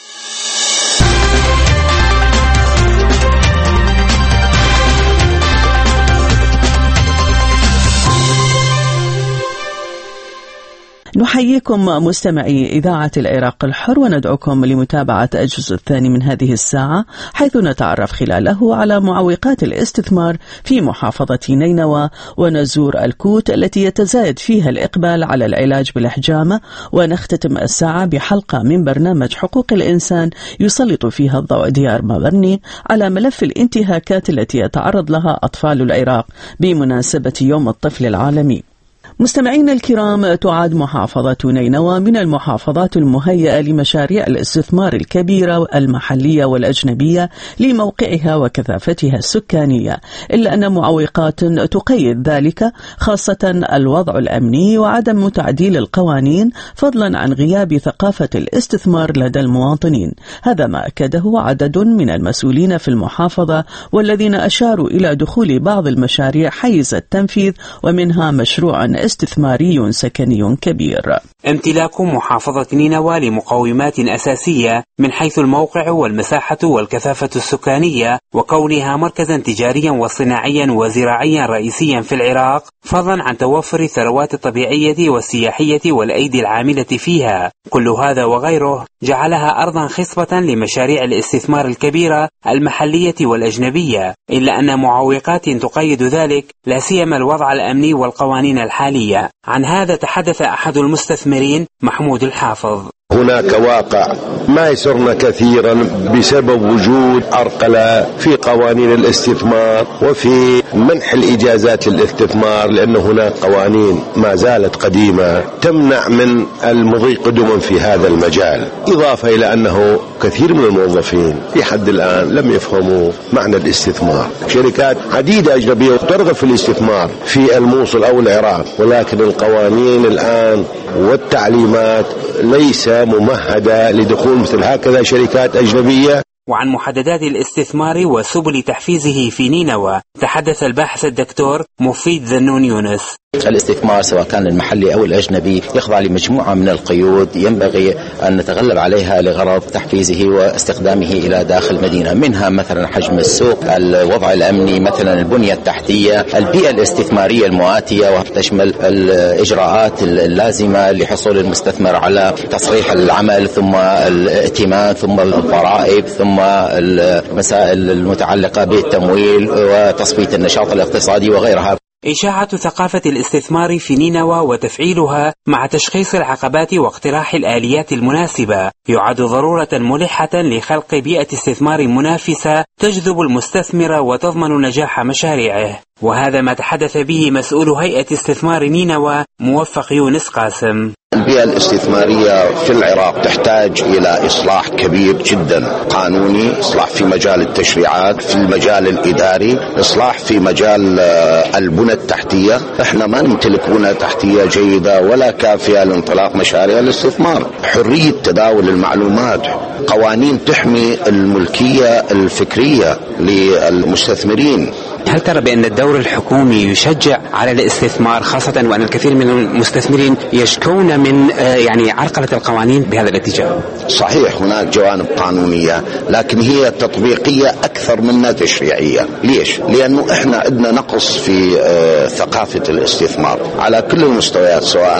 نحييكم مستمعي إذاعة العراق الحر، وندعوكم لمتابعة الجزء الثاني من هذه الساعة، حيث نتعرف خلاله على معوقات الاستثمار في محافظة نينوى ونزور الكوت التي يتزايد فيها الإقبال على العلاج بالحجامة. ونختتم الساعة بحلقة من برنامج حقوق الإنسان يسلط فيها الضوء ديار مبرني على ملف الانتهاكات التي يتعرض لها أطفال العراق بمناسبة يوم الطفل العالمي. مستمعين الكرام، تعد محافظة نينوى من المحافظات المهيئة لمشاريع الاستثمار الكبيرة المحلية والأجنبية لموقعها وكثافتها السكانية، إلا أن معوقات تقيد ذلك، خاصة الوضع الأمني وعدم تعديل القوانين، فضلا عن غياب ثقافة الاستثمار لدى المواطنين. هذا ما أكده عدد من المسؤولين في المحافظة، والذين أشاروا إلى دخول بعض المشاريع حيز التنفيذ، ومنها مشروع استثماري سكني كبير. امتلاك محافظة نينوى لمقومات أساسية من حيث الموقع والمساحة والكثافة السكانية، وكونها مركزا تجاريا وصناعيا وزراعيا رئيسيا في العراق، فضلا عن توفر الثروات الطبيعية والسياحية والأيدي العاملة فيها. كل هذا وغيره جعلها أرضا خصبة لمشاريع الاستثمار الكبيرة المحلية والأجنبية، إلا أن معوقات تقيد ذلك، لا سيما الوضع الأمني والقوانين الحالية. عن هذا تحدث أحد المستثمرين محمود الحافظ. هناك واقع ما يسرنا كثيرا بسبب وجود عرقلة في قوانين الاستثمار وفي منح الإجازات للاستثمار، لأن هناك قوانين ما زالت قديمة تمنع من المضي قدما في هذا المجال، إضافة إلى أنه كثير من الموظفين في حد الآن لم يفهموا معنى الاستثمار. شركات عديدة أجنبية ترغب في الاستثمار في الموصل أو العراق، ولكن القوانين الآن والتعليمات ليس ممهدة لدخول مثل هكذا شركات أجنبية. وعن محددات الاستثمار وسبل تحفيزه في نينوى تحدث الباحث الدكتور مفيد ذنون يونس. الاستثمار سواء كان المحلي أو الأجنبي يخضع لمجموعة من القيود ينبغي أن نتغلب عليها لغرض تحفيزه واستخدامه إلى داخل المدينة، منها مثلا حجم السوق، الوضع الأمني، مثلا البنية التحتية، البيئة الاستثمارية المؤاتية، وتشمل الإجراءات اللازمة لحصول المستثمر على تصريح العمل، ثم الائتمان، ثم الضرائب، ثم المسائل المتعلقة بالتمويل وتصفية النشاط الاقتصادي وغيرها. إشاعة ثقافة الاستثمار في نينوى وتفعيلها مع تشخيص العقبات واقتراح الآليات المناسبة يعد ضرورة ملحة لخلق بيئة استثمار منافسة تجذب المستثمر وتضمن نجاح مشاريعه، وهذا ما تحدث به مسؤول هيئة استثمار نينوى موفق يونس قاسم. البيئة الاستثمارية في العراق تحتاج إلى إصلاح كبير جدا قانوني، إصلاح في مجال التشريعات، في المجال الإداري، إصلاح في مجال البنى التحتية. احنا ما نمتلك بنى تحتية جيدة ولا كافية لانطلاق مشاريع الاستثمار. حرية تداول المعلومات، قوانين تحمي الملكية الفكرية للمستثمرين. هل ترى بأن الدور الحكومي يشجع على الاستثمار، خاصة وأن الكثير من المستثمرين يشكون من يعني عرقلة القوانين بهذا الاتجاه؟ صحيح، هناك جوانب قانونية لكن هي تطبيقية أكثر منها تشريعية. ليش؟ لأنه إحنا عندنا نقص في ثقافة الاستثمار على كل المستويات، سواء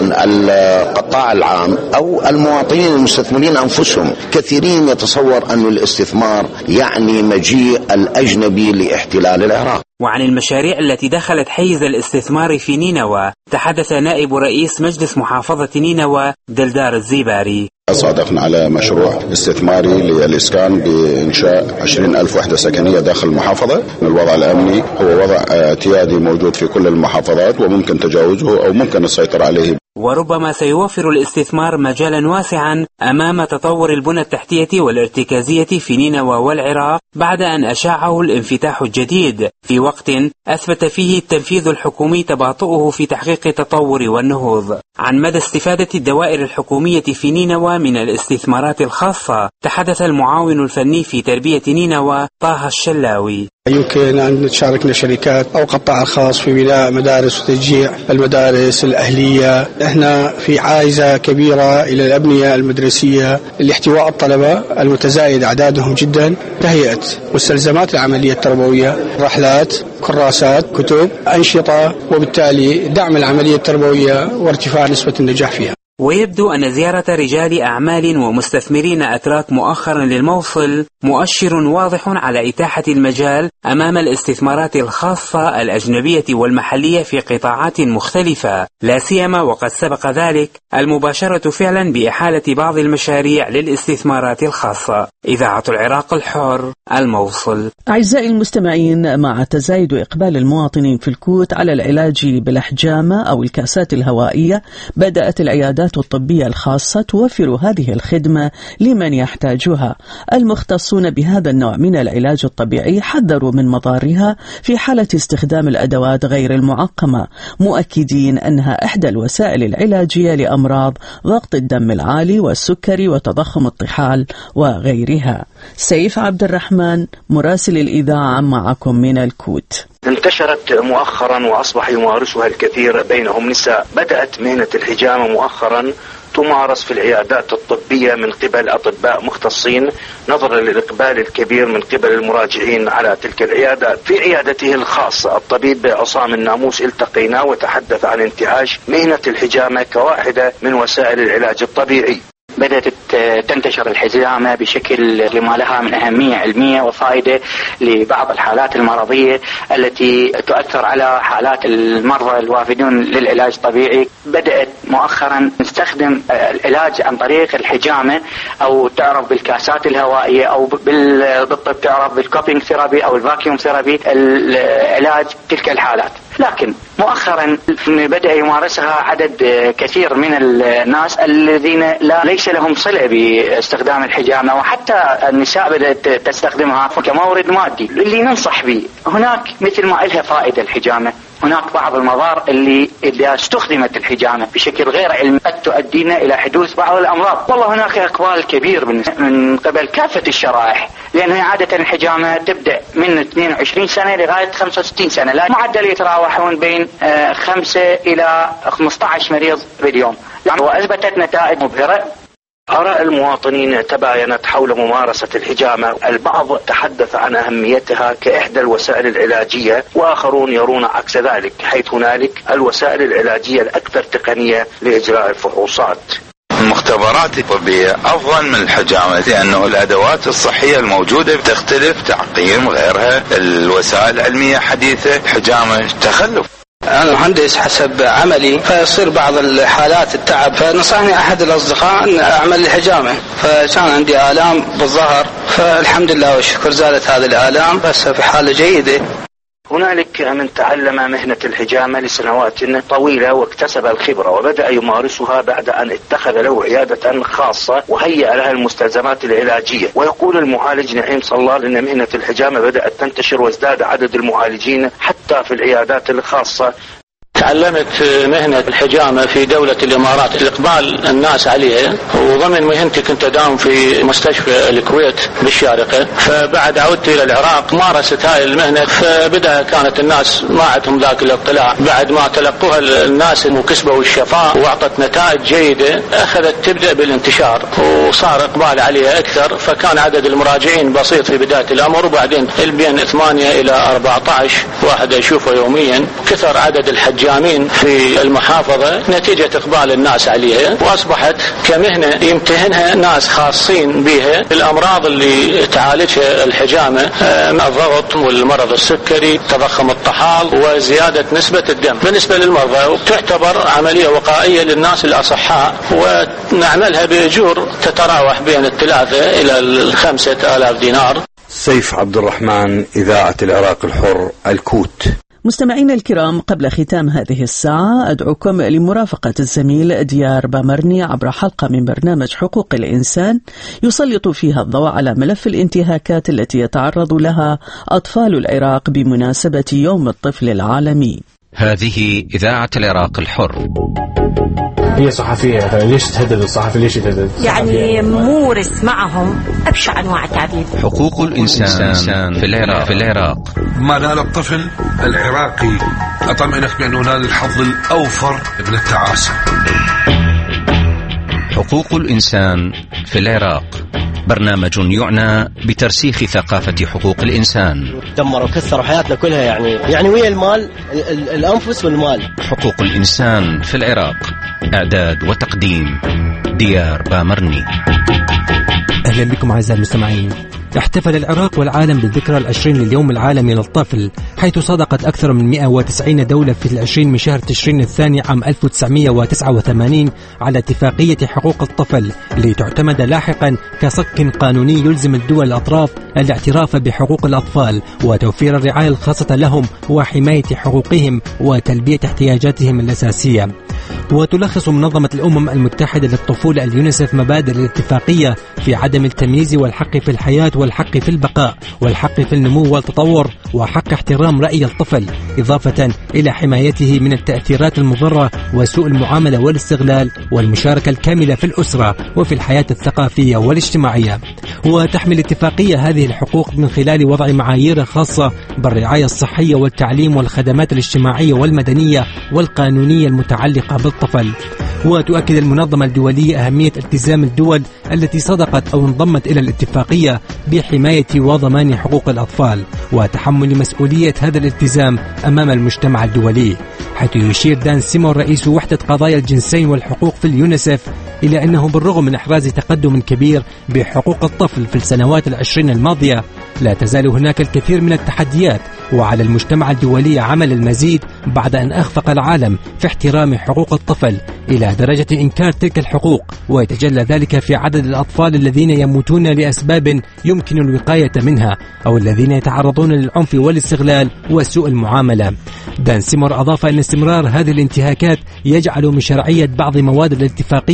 القطاع العام أو المواطنين المستثمرين أنفسهم. كثيرين يتصور أن الاستثمار يعني مجيء الأجنبي لاحتلال العراق. وعن المشاريع التي دخلت حيز الاستثمار في نينوى تحدث نائب رئيس مجلس محافظة نينوى دلدار الزيباري. صادقنا على مشروع استثماري للإسكان بإنشاء عشرين ألف وحدة سكنية داخل المحافظة. الوضع الأمني هو وضع اعتيادي موجود في كل المحافظات وممكن تجاوزه أو ممكن السيطرة عليه، وربما سيوفر الاستثمار مجالا واسعا أمام تطور البنى التحتية والارتكازية في نينوى والعراق بعد أن أشاعه الانفتاح الجديد في وقت أثبت فيه التنفيذ الحكومي تباطؤه في تحقيق التطور والنهوض. عن مدى استفادة الدوائر الحكومية في نينوى من الاستثمارات الخاصة تحدث المعاون الفني في تربية نينوى طه الشلاوي. يمكن أن تشاركنا شركات أو قطاع خاص في بناء مدارس وتشجيع المدارس الأهلية. احنا في عايزة كبيرة إلى الأبنية المدرسية لاحتواء الطلبة المتزايد أعدادهم جدا، تهيئة مستلزمات العملية التربوية، رحلات، كراسات، كتب، أنشطة، وبالتالي دعم العملية التربوية وارتفاع نسبة النجاح فيها. ويبدو أن زيارة رجال أعمال ومستثمرين أتراك مؤخرا للموصل مؤشر واضح على إتاحة المجال أمام الاستثمارات الخاصة الأجنبية والمحلية في قطاعات مختلفة، لا سيما وقد سبق ذلك المباشرة فعلا بإحالة بعض المشاريع للاستثمارات الخاصة. إذاعة العراق الحر، الموصل. أعزائي المستمعين، مع تزايد إقبال المواطنين في الكوت على العلاج بالأحجامة أو الكاسات الهوائية، بدأت العيادات الطبية الخاصة توفر هذه الخدمة لمن يحتاجها. المختصون بهذا النوع من العلاج الطبيعي حذروا من مضارها في حالة استخدام الأدوات غير المعقمة، مؤكدين أنها إحدى الوسائل العلاجية لأمراض ضغط الدم العالي والسكري وتضخم الطحال وغيرها. سيف عبد الرحمن مراسل الإذاعة معكم من الكوت. انتشرت مؤخرا وأصبح يمارسها الكثير بينهم نساء. بدأت مهنة الحجامة مؤخرا تمارس في العيادات الطبية من قبل أطباء مختصين نظرا للإقبال الكبير من قبل المراجعين على تلك العيادات. في عيادته الخاصة الطبيب عصام الناموس التقينا وتحدث عن انتعاش مهنة الحجامة كواحدة من وسائل العلاج الطبيعي. بدأت تنتشر الحجامة بشكل لما لها من أهمية علمية وفائدة لبعض الحالات المرضية التي تؤثر على حالات المرضى الوافدون للعلاج الطبيعي. بدأت مؤخرا نستخدم العلاج عن طريق الحجامة أو تعرف بالكاسات الهوائية أو بالطب تعرف بالكوبينج ثيرابي أو الفاكيوم ثيرابي العلاج تلك الحالات. لكن مؤخرا بدأ يمارسها عدد كثير من الناس الذين لا ليس لهم صلة باستخدام الحجامة، وحتى النساء بدأت تستخدمها كمورد مادي. اللي ننصح به هناك مثل ما لها فائدة الحجامة هناك بعض المضار اللي إذا استخدمت الحجامة بشكل غير علمي قد تؤدينا إلى حدوث بعض الأمراض. والله هناك إقبال كبير من قبل كافة الشرائح، لأن عادة الحجامة تبدأ من اثنين وعشرين سنة لغاية خمسة وستين سنة، لا معدل يتراوحون بين خمسة إلى خمسة عشر مريض باليوم، يعني وأثبتت نتائج مبهرة. آراء المواطنين تباينت حول ممارسة الحجامة، البعض تحدث عن أهميتها كإحدى الوسائل العلاجية، وآخرون يرون عكس ذلك، حيث هنالك الوسائل العلاجية الأكثر تقنية لإجراء الفحوصات. المختبرات الطبية أفضل من الحجامة، لأنه الأدوات الصحية الموجودة بتختلف، تعقيم غيرها، الوسائل العلمية حديثة، الحجامة تخلف. أنا مهندس حسب عملي، فيصير بعض الحالات التعب، فنصحني أحد الأصدقاء أن أعمل الحجامة، فكان عندي آلام بالظهر، فالحمد لله والشكر زالت هذه الآلام، بس في حالة جيدة. هنالك من تعلم مهنة الحجامة لسنوات طويلة واكتسب الخبرة وبدأ يمارسها بعد أن اتخذ له عيادة خاصة وهيأ لها المستلزمات العلاجية. ويقول المعالج نعيم صلال أن مهنة الحجامة بدأت تنتشر وازداد عدد المعالجين حتى في العيادات الخاصة. تعلمت مهنة الحجامة في دولة الإمارات، الإقبال الناس عليها، وضمن مهنتي كنت أداوم في مستشفى الكويت بالشارقة، فبعد عودتي إلى العراق مارست هاي المهنة، فبدأ كانت الناس ما عندهم ذاك الاطلاع، بعد ما تلقوها الناس وكسبوا الشفاء وأعطت نتائج جيدة أخذت تبدأ بالانتشار وصار إقبال عليها أكثر، فكان عدد المراجعين بسيط في بداية الأمر، وبعدين بين ثمانية إلى أربعة عشر واحد أشوفه يوميا، كثر عدد الحجامين في المحافظة نتيجة إقبال الناس عليها، وأصبحت كمهنة يمتهنها ناس خاصين بها. الأمراض اللي تعالجها الحجامة الضغط والمرض السكري، تضخم الطحال، وزيادة نسبة الدم بالنسبة للمرضى، وتعتبر عملية وقائية للناس الأصحاء، ونعملها بأجور تتراوح بين الثلاثة إلى الخمسة آلاف دينار. سيف عبد الرحمن، إذاعة العراق الحر، الكوت. مستمعينا الكرام، قبل ختام هذه الساعة أدعوكم لمرافقة الزميل ديار بامرني عبر حلقة من برنامج حقوق الإنسان يسلط فيها الضوء على ملف الانتهاكات التي يتعرض لها أطفال العراق بمناسبة يوم الطفل العالمي. هذه إذاعة العراق الحر. هي صحفية، ليش تهدد الصحفي؟ ليش تهدد؟ يعني مورس معهم أبشع أنواع التعذيب. حقوق الإنسان في العراق في العراق ما نال الطفل العراقي أطمئنك بأنه نال الحظ الأوفر من التعاسة. حقوق الإنسان في العراق، برنامج يعنى بترسيخ ثقافة حقوق الإنسان. دمروا وكسروا حياتنا كلها، يعني يعني ويا المال، الأنفس والمال. حقوق الإنسان في العراق، إعداد وتقديم ديار بامرني. أهلا بكم أعزائي المستمعين. احتفل العراق والعالم بالذكرى العشرين لليوم العالمي للطفل، حيث صادقت أكثر من مئة وتسعين دولة في العشرين من شهر تشرين الثاني عام ألف وتسعمئة وتسعة وثمانين على اتفاقية حقوق الطفل، لتعتمد لاحقا كصك قانوني يلزم الدول الأطراف الاعتراف بحقوق الأطفال وتوفير الرعاية الخاصة لهم وحماية حقوقهم وتلبية احتياجاتهم الأساسية. وتلخص منظمة الأمم المتحدة للطفولة اليونيسف مبادئ الاتفاقية في عدم التمييز والحق في الحياة والحق في البقاء والحق في النمو والتطور وحق احترام رأي الطفل، إضافة إلى حمايته من التأثيرات المضرة وسوء المعاملة والاستغلال والمشاركة الكاملة في الأسرة وفي الحياة الثقافية والاجتماعية. وتحمل اتفاقية هذه الحقوق من خلال وضع معايير خاصة بالرعاية الصحية والتعليم والخدمات الاجتماعية والمدنية والقانونية المتعلقة بالطفل. وتؤكد المنظمة الدولية أهمية التزام الدول التي صدقت أو انضمت إلى الاتفاقية بحماية وضمان حقوق الأطفال وتحمل مسؤولية هذا الالتزام أمام المجتمع الدولي، حيث يشير دان سيمون رئيس وحدة قضايا الجنسين والحقوق في اليونيسف إلى أنه بالرغم من إحراز تقدم كبير بحقوق الطفل في السنوات العشرين الماضية، لا تزال هناك الكثير من التحديات، وعلى المجتمع الدولي عمل المزيد بعد أن أخفق العالم في احترام حقوق الطفل إلى درجة إنكار تلك الحقوق، ويتجلى ذلك في عدد الأطفال الذين يموتون لأسباب يمكن الوقاية منها أو الذين يتعرضون للعنف والاستغلال وسوء المعاملة. دان سيمور أضاف أن استمرار هذه الانتهاكات يجعل من شرعية بعض مواد الاتفاقية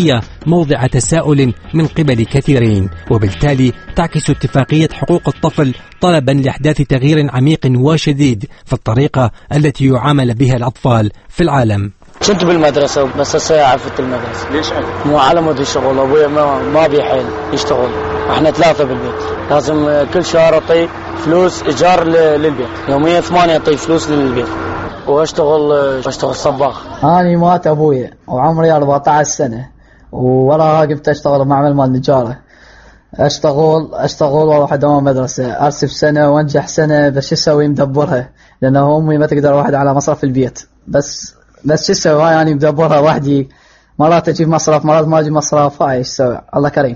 موضع تساؤل من قبل كثيرين، وبالتالي تعكس اتفاقية حقوق الطفل طلبا لإحداث تغيير عميق وشديد في الطريقة التي يعامل بها الأطفال في العالم. كنت بالمدرسة بس هسه عفت المدرسة. ليش عفت؟ مو على مود الشغل، أبويا ما ما بيحل يشتغل، احنا ثلاثة بالبيت، لازم كل شهر أعطي فلوس إيجار للبيت، يوميا ثمانية أعطي فلوس للبيت، واشتغل اشتغل صباغ. أنا مات أبويا وعمري أربعة عشر سنة، ووراها قمت أشتغل بمعمل مال نجارة، أشتغل أشتغل وأروح أدوم مدرسة، أرسب سنة وأنجح سنة، بس شو أسوي مدبرها، لأنه أمي ما تقدر واحد على مصرف البيت، بس بس شو أسوي هاي يعني مدبرها وحدي، مرات أجيب مصرف مرات ما أجيب مصرف، هاي إيش أسوي، الله كريم.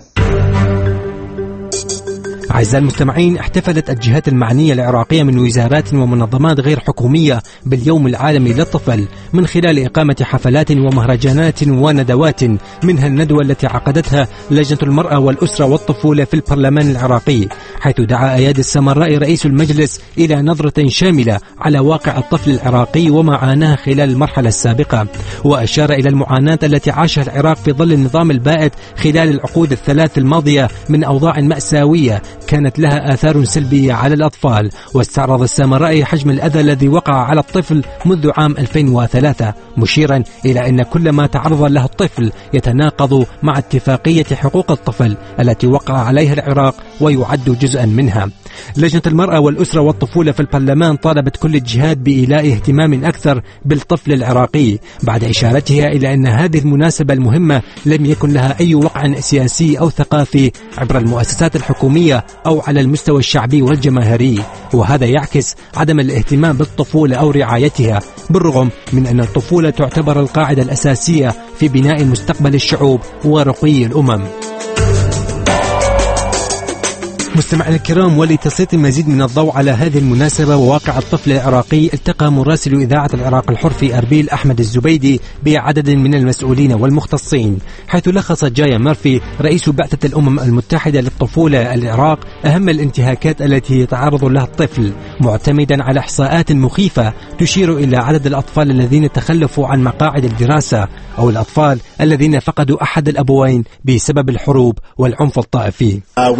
أعزائي المستمعين، احتفلت الجهات المعنية العراقية من وزارات ومنظمات غير حكومية باليوم العالمي للطفل من خلال إقامة حفلات ومهرجانات وندوات، منها الندوة التي عقدتها لجنة المرأة والأسرة والطفولة في البرلمان العراقي، حيث دعا أياد السمراء رئيس المجلس إلى نظرة شاملة على واقع الطفل العراقي ومعاناه خلال المرحلة السابقة، وأشار إلى المعاناة التي عاشها العراق في ظل النظام البائد خلال العقود الثلاث الماضية من أوضاع مأساوية كانت لها آثار سلبية على الأطفال. واستعرض السامرائي حجم الأذى الذي وقع على الطفل منذ عام ألفين وثلاثة، مشيرا إلى أن كل ما تعرض له الطفل يتناقض مع اتفاقية حقوق الطفل التي وقع عليها العراق ويعد جزءا منها. لجنة المرأة والأسرة والطفولة في البرلمان طالبت كل الجهات بإيلاء اهتمام أكثر بالطفل العراقي، بعد إشارتها إلى أن هذه المناسبة المهمة لم يكن لها أي وقع سياسي أو ثقافي عبر المؤسسات الحكومية أو على المستوى الشعبي والجماهيري، وهذا يعكس عدم الاهتمام بالطفولة أو رعايتها، بالرغم من أن الطفولة تعتبر القاعدة الأساسية في بناء مستقبل الشعوب ورقي الأمم. مستمعينا الكرام، ولتسليط المزيد من الضوء على هذه المناسبة وواقع الطفل العراقي، التقى مراسل إذاعة العراق الحر في أربيل أحمد الزبيدي بعدد من المسؤولين والمختصين، حيث لخص جايا ميرفي رئيس بعثة الأمم المتحدة للطفولة العراق أهم الانتهاكات التي يتعرض لها الطفل، معتمدا على إحصاءات مخيفة تشير إلى عدد الأطفال الذين تخلفوا عن مقاعد الدراسة أو الأطفال الذين فقدوا أحد الأبوين بسبب الحروب والعنف الطائفي.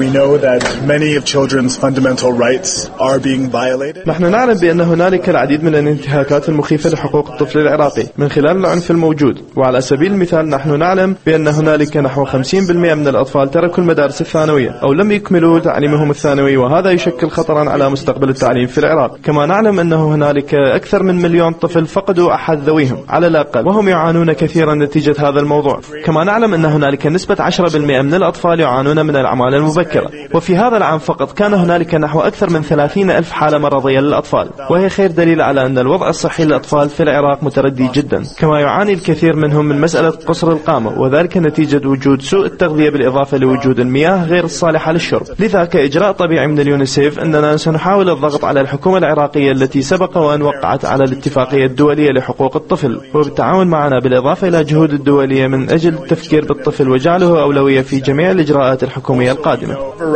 نحن نعلم بأن هنالك العديد من الانتهاكات المخيفة لحقوق الطفل العراقي من خلال العنف الموجود، وعلى سبيل المثال نحن نعلم بأن هنالك نحو خمسين بالمئة من الأطفال تركوا المدارس الثانوية أو لم يكملوا تعليمهم الثانوي، وهذا يشكل خطرا على مستقبل التعليم في العراق. كما نعلم أنه هنالك أكثر من مليون طفل فقدوا أحد ذويهم على الأقل، وهم يعانون كثيرا نتيجة هذا الموضوع. كما نعلم أن هنالك نسبة عشرة بالمئة من الأطفال يعانون من الأعمال المبكرة، وفي هذا العام فقط كان هنالك نحو أكثر من ثلاثين ألف حالة مرضية للأطفال، وهي خير دليل على أن الوضع الصحي للأطفال في العراق متردي جدا. كما يعاني الكثير منهم من مسألة قصر القامة، وذلك نتيجة وجود سوء التغذية بالإضافة لوجود المياه غير الصالحة للشرب. لذا كإجراء طبيعي من اليونيسيف أننا سنحاول الضغط على الحكومة العراقية التي سبق وأن وقعت على الاتفاقية الدولية لحقوق الطفل، وبالتعاون معنا بالإضافة إلى جهود الدولية من أجل التفكير بالطفل وجعله أولوية في جميع الإجراءات الحكومية القادمة.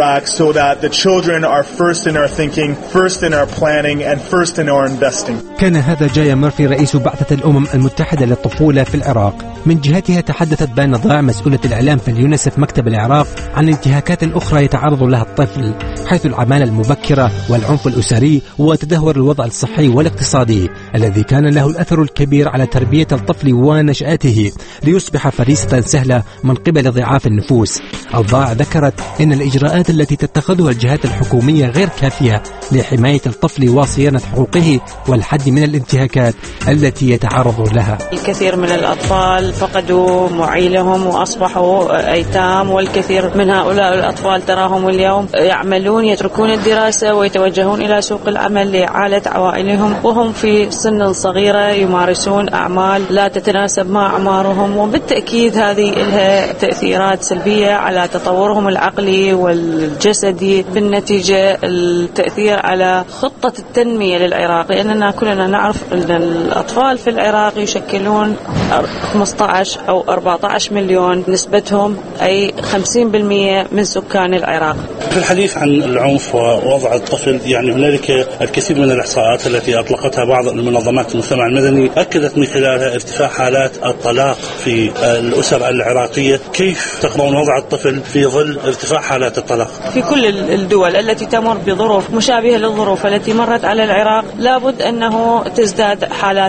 كان هذا جايا ميرفي رئيس بعثة الأمم المتحدة للطفولة في العراق. من جهتها تحدثت بان ضاع مسؤولة الإعلام في اليونيسف مكتب العراق عن انتهاكات أخرى يتعرض لها الطفل، حيث العمالة المبكرة والعنف الأسري وتدهور الوضع الصحي والاقتصادي الذي كان له الأثر الكبير على تربية الطفل ونشأته ليصبح فريسة سهلة من قبل ضعاف النفوس. الضاع ذكرت أن الإجراءات التي تتخذها الجهات الحكومية غير كافية لحماية الطفل وصيانة حقوقه والحد من الانتهاكات التي يتعرض لها. الكثير من الأطفال فقدوا معيلهم وأصبحوا أيتام، والكثير من هؤلاء الأطفال تراهم اليوم يعملون، يتركون الدراسة ويتوجهون إلى سوق العمل لإعالة عوائلهم وهم في سن صغيرة، يمارسون أعمال لا تتناسب مع أعمارهم، وبالتأكيد هذه لها تأثيرات سلبية على تطورهم العقلي والجسد جسدي، بالنتيجة التأثير على خطة التنمية للعراق، لأننا كلنا نعرف أن الأطفال في العراق يشكلون خمسة عشر أو أربعة عشر مليون نسبتهم، أي خمسين بالمئة من سكان العراق. في الحديث عن العنف ووضع الطفل، يعني هنالك الكثير من الإحصاءات التي أطلقتها بعض المنظمات المجتمع المدني أكدت من خلالها ارتفاع حالات الطلاق في الأسر العراقية. كيف تقرأون وضع الطفل في ظل ارتفاع حالات الطلاق؟ في كل الدول التي تمر بظروف مشابهة للظروف التي مرت على العراق لابد أنه تزداد حالات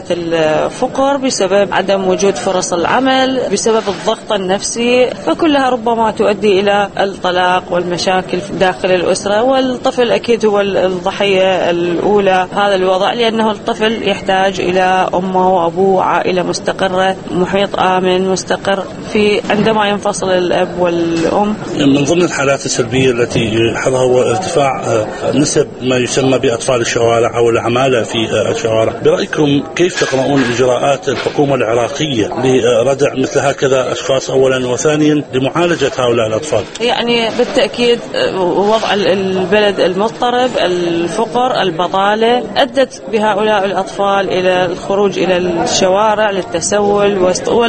الفقر بسبب عدم وجود فرص العمل، بسبب الضغط النفسي، فكلها ربما تؤدي إلى الطلاق والمشاكل داخل الأسرة. والطفل أكيد هو الضحية الأولى هذا الوضع، لأنه الطفل يحتاج إلى أمه وأبوه، عائلة مستقرة، محيط آمن مستقر. في عندما ينفصل الأب والأم، من ضمن الحالات السلبية التي يلحظها هو ارتفاع نسب ما يسمى بأطفال الشوارع أو العمالة في الشوارع. برأيكم كيف تقرؤون إجراءات الحكومة العراقية لردع مثل هكذا أشخاص أولا، وثانيا لمعالجة هؤلاء الأطفال؟ يعني بالتأكيد وضع البلد المضطرب، الفقر، البطالة أدت بهؤلاء الأطفال إلى الخروج إلى الشوارع للتسول.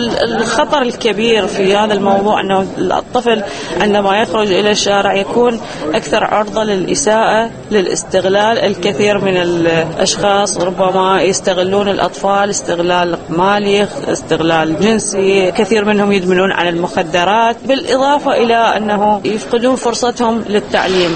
والخطر الكبير في هذا الموضوع أنه الطفل عندما يخرج إلى الشارع يكون أكثر عرضة للإساءة، للاستغلال. الكثير من الأشخاص ربما يستغلون الأطفال استغلال مالي، استغلال جنسي، كثير منهم يدمنون على المخدرات، بالإضافة إلى أنه يفقدون فرصتهم للتعليم.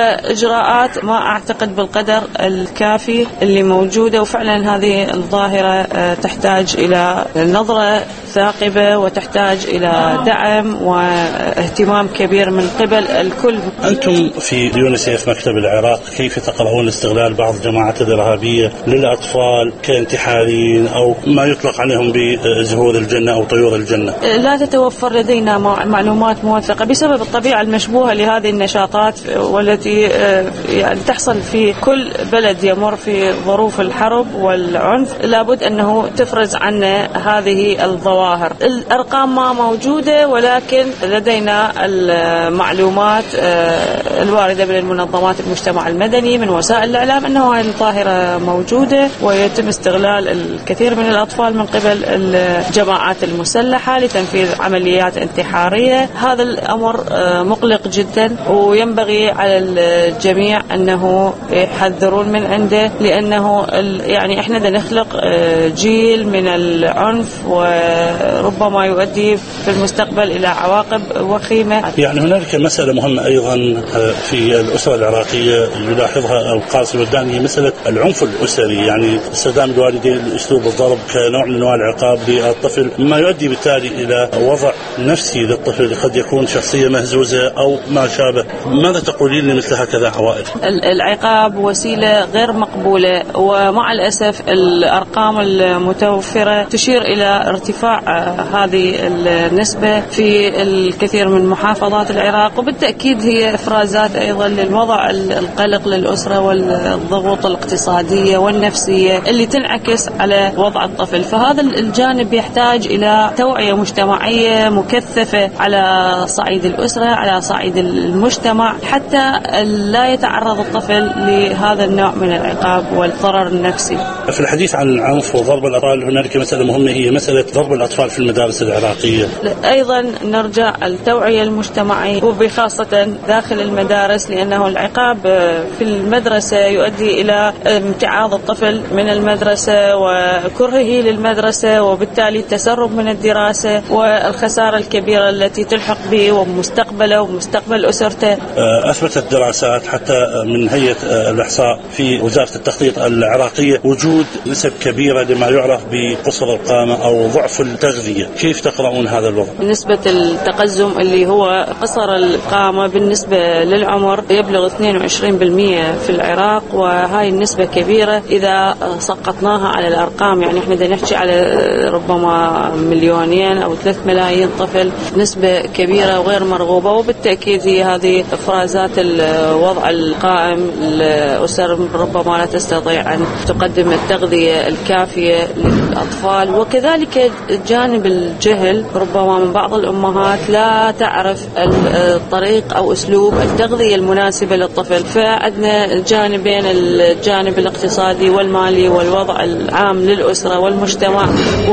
فإجراءات ما أعتقد بالقدر الكافي اللي موجودة، وفعلا هذه الظاهرة تحتاج إلى نظرة ثاقبة وتحتاج إلى دعم واهتمام كبير من قبل الكل. أنتم في يونيسيف مكتب العراق كيف تقرؤون استغلال بعض الجماعات الإرهابية للأطفال كانتحاريين أو ما يطلق عليهم بزهور الجنة أو طيور الجنة؟ لا تتوفر لدينا معلومات موثقة بسبب الطبيعة المشبوهة لهذه النشاطات، والتي يعني تحصل في كل بلد يمر في ظروف الحرب والعنف. لابد أنه تفرز عنا هذه الظواهر. الأرقام ما موجودة، ولكن لدينا المعلومات الواردة من المنظمات المجتمع المدني، من وسائل الإعلام، أنه هذه الظاهرة موجودة ويتم استغلال الكثير من الأطفال من قبل الجماعات المسلحة لتنفيذ عمليات انتحارية. هذا الأمر مقلق جدا، وينبغي على الجميع أنه يحذرون من عنده، لأنه يعني إحنا بدنا نخلق جيل من العنف وربما يؤدي في المستقبل إلى عواقب وخيمة. يعني هناك مسألة مهمة أيضا في الأسرة العراقية يلاحظها القاسم الوداني، هي مسألة العنف الأسري. يعني استخدام الوالدين لأسلوب الضرب كنوع من أنواع العقاب للطفل، ما يؤدي بالتالي إلى وضع نفسي للطفل، قد يكون شخصية مهزوزة أو ما شابه. ماذا تقولين لمثل هكذا عوائل؟ العقاب وسيلة غير مقبولة، ومع الأسف الأرقام المتوفرة تشير إلى ارتفاع هذه النسبة في الكثير من محافظات العراق، وبالتأكيد هي إفرازات أيضا للوضع القلق للأسرة والضغوط الاقتصادية والنفسية اللي تنعكس على وضع الطفل. فهذا الجانب يحتاج إلى توعية مجتمعية مكثفة على صعيد الأسرة، على صعيد المجتمع، حتى لا يتعرض الطفل لهذا النوع من العقاب والضرر النفسي. في الحديث عن العنف وضرب الأطفال هنالك مسألة مهمة، هي مسألة ضرب الأطفال في المدارس العراقية. أيضا نرجع التوعية المجتمعية وبخاصة داخل المدارس، لأنه العقاب في المدرسة يؤدي إلى امتعاض الطفل من المدرسة وكرهه للمدرسة، وبالتالي التسرب من الدراسة والخسارة الكبيرة التي تلحق به ومستقبله ومستقبل أسرته. أثبتت دراسات حتى من هيئة الإحصاء في وزارة التخطيط العراقية وجود نسب كبيرة لما يعرف بقصر القامة أو ضعف التغذية. كيف تقرؤون هذا الوضع؟ نسبة التقزم اللي هو قصر القامة بالنسبة للعمر يبلغ اثنين وعشرين بالمئة في العراق، وهاي النسبة كبيرة إذا سقطناها على الأرقام. يعني احنا بدنا نحكي على ربما مليونين أو ثلاث ملايين طفل، نسبة كبيرة وغير مرغوبة. وبالتأكيد هي هذه إفرازات الوضع القائم. الأسر ربما لا تستطيع أن تقدم التغذية الكافية للأطفال، وكذلك جانب الجهل ربما من بعض الأمهات لا تعرف الطريق أو أسلوب التغذية المناسبة للطفل. فعندنا الجانبين، الجانب الاقتصادي والمالي والوضع العام للأسرة والمجتمع،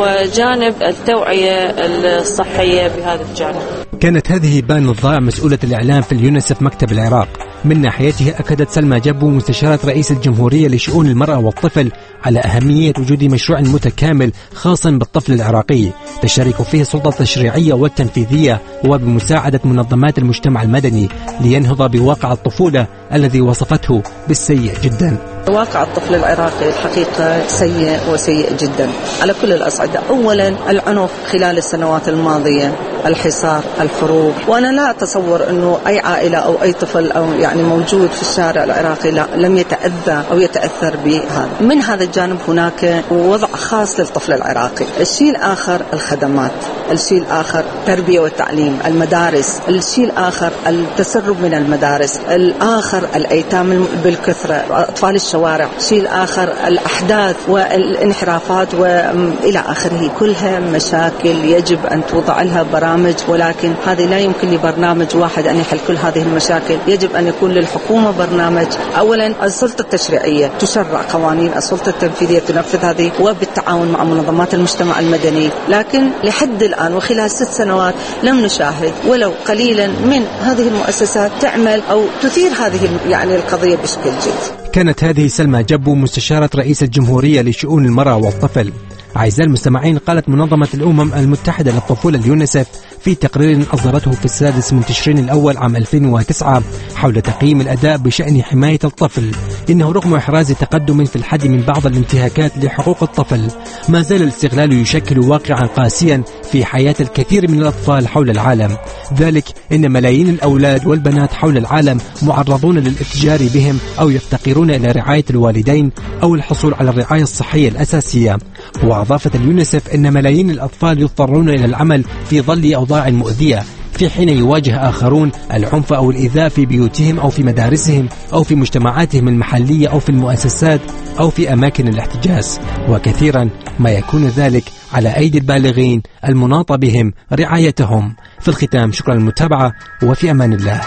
وجانب التوعية الصحية بهذا الجانب. كانت هذه بان الضائع مسؤولة الإعلام في اليونسف مكتب العراق. من ناحيتها أكدت سلمى جبو مستشارة رئيس الجمهورية لشؤون المرأة والطفل على أهمية وجود مشروع متكامل خاص بالطفل العراقي تشارك فيه السلطة التشريعية والتنفيذية وبمساعدة منظمات المجتمع المدني لينهض بواقع الطفولة الذي وصفته بالسيء جدا. واقع الطفل العراقي الحقيقة سيء وسيء جدا على كل الأصعدة. أولا العنف خلال السنوات الماضية، الحصار، الحروب، وأنا لا أتصور أنه أي عائلة أو أي طفل أو يعني موجود في الشارع العراقي لا لم يتأذى أو يتأثر بهذا. من هذا الجانب هناك وضع خاص للطفل العراقي. الشيء الآخر الخدمات، الشيء الآخر التربية والتعليم، المدارس، الشيء الآخر التسرب من المدارس، الآخر الأيتام بالكثرة، أطفال الشوارع، الشيء الآخر الأحداث والانحرافات وإلى آخره. كلها مشاكل يجب أن توضع لها برامج، ولكن هذه لا يمكن لبرنامج واحد أن يحل كل هذه المشاكل. يجب أن يكون للحكومة برنامج. أولا السلطة التشريعية تشرع قوانين، السلطة التنفيذية تنفذ هذه وبالتعاون مع منظمات المجتمع المدني. لكن لحد الآن وخلال ست سنوات لم نشاهد ولو قليلا من هذه المؤسسات تعمل أو تثير هذه يعني القضية بشكل جيد. كانت هذه سلمى جبو مستشارة رئيس الجمهورية لشؤون المرأة والطفل. أعزائي المستمعين، قالت منظمة الأمم المتحدة للطفولة اليونسف في تقرير أصدرته في السادس من تشرين الأول عام ألفين وتسعة حول تقييم الأداء بشأن حماية الطفل، إنه رغم إحراز تقدم في الحد من بعض الانتهاكات لحقوق الطفل، ما زال الاستغلال يشكل واقعا قاسيا في حياة الكثير من الأطفال حول العالم. ذلك إن ملايين الأولاد والبنات حول العالم معرضون للاتجار بهم أو يفتقرون إلى رعاية الوالدين أو الحصول على الرعاية الصحية الأساسية. وأضافت اليونسف إن ملايين الأطفال يضطرون إلى العمل في ظل أوضاع مؤذية، في حين يواجه آخرون العنف أو الإيذاء في بيوتهم أو في مدارسهم أو في مجتمعاتهم المحلية أو في المؤسسات أو في أماكن الاحتجاز، وكثيرا ما يكون ذلك على أيدي البالغين المناط بهم رعايتهم. في الختام، شكرا للمتابعة وفي أمان الله.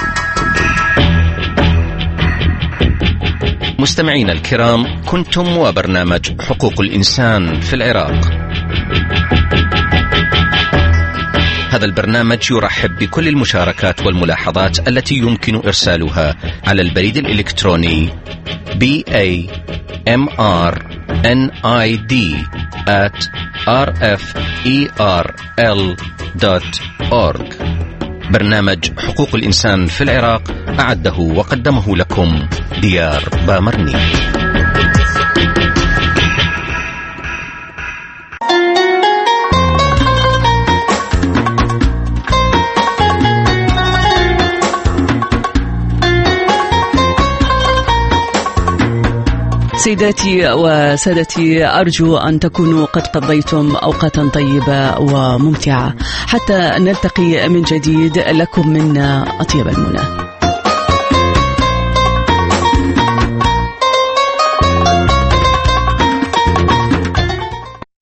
مستمعينا الكرام، كنتم وبرنامج حقوق الإنسان في العراق. هذا البرنامج يرحب بكل المشاركات والملاحظات التي يمكن إرسالها على البريد الإلكتروني بي إيه إم آر إن آي دي آت آر إف إي آر إل دوت أورج. برنامج حقوق الإنسان في العراق أعده وقدمه لكم ديار بامرني. سيداتي وسادتي، أرجو أن تكونوا قد قضيتم أوقاتا طيبة وممتعة حتى نلتقي من جديد. لكم منا أطيب المنى.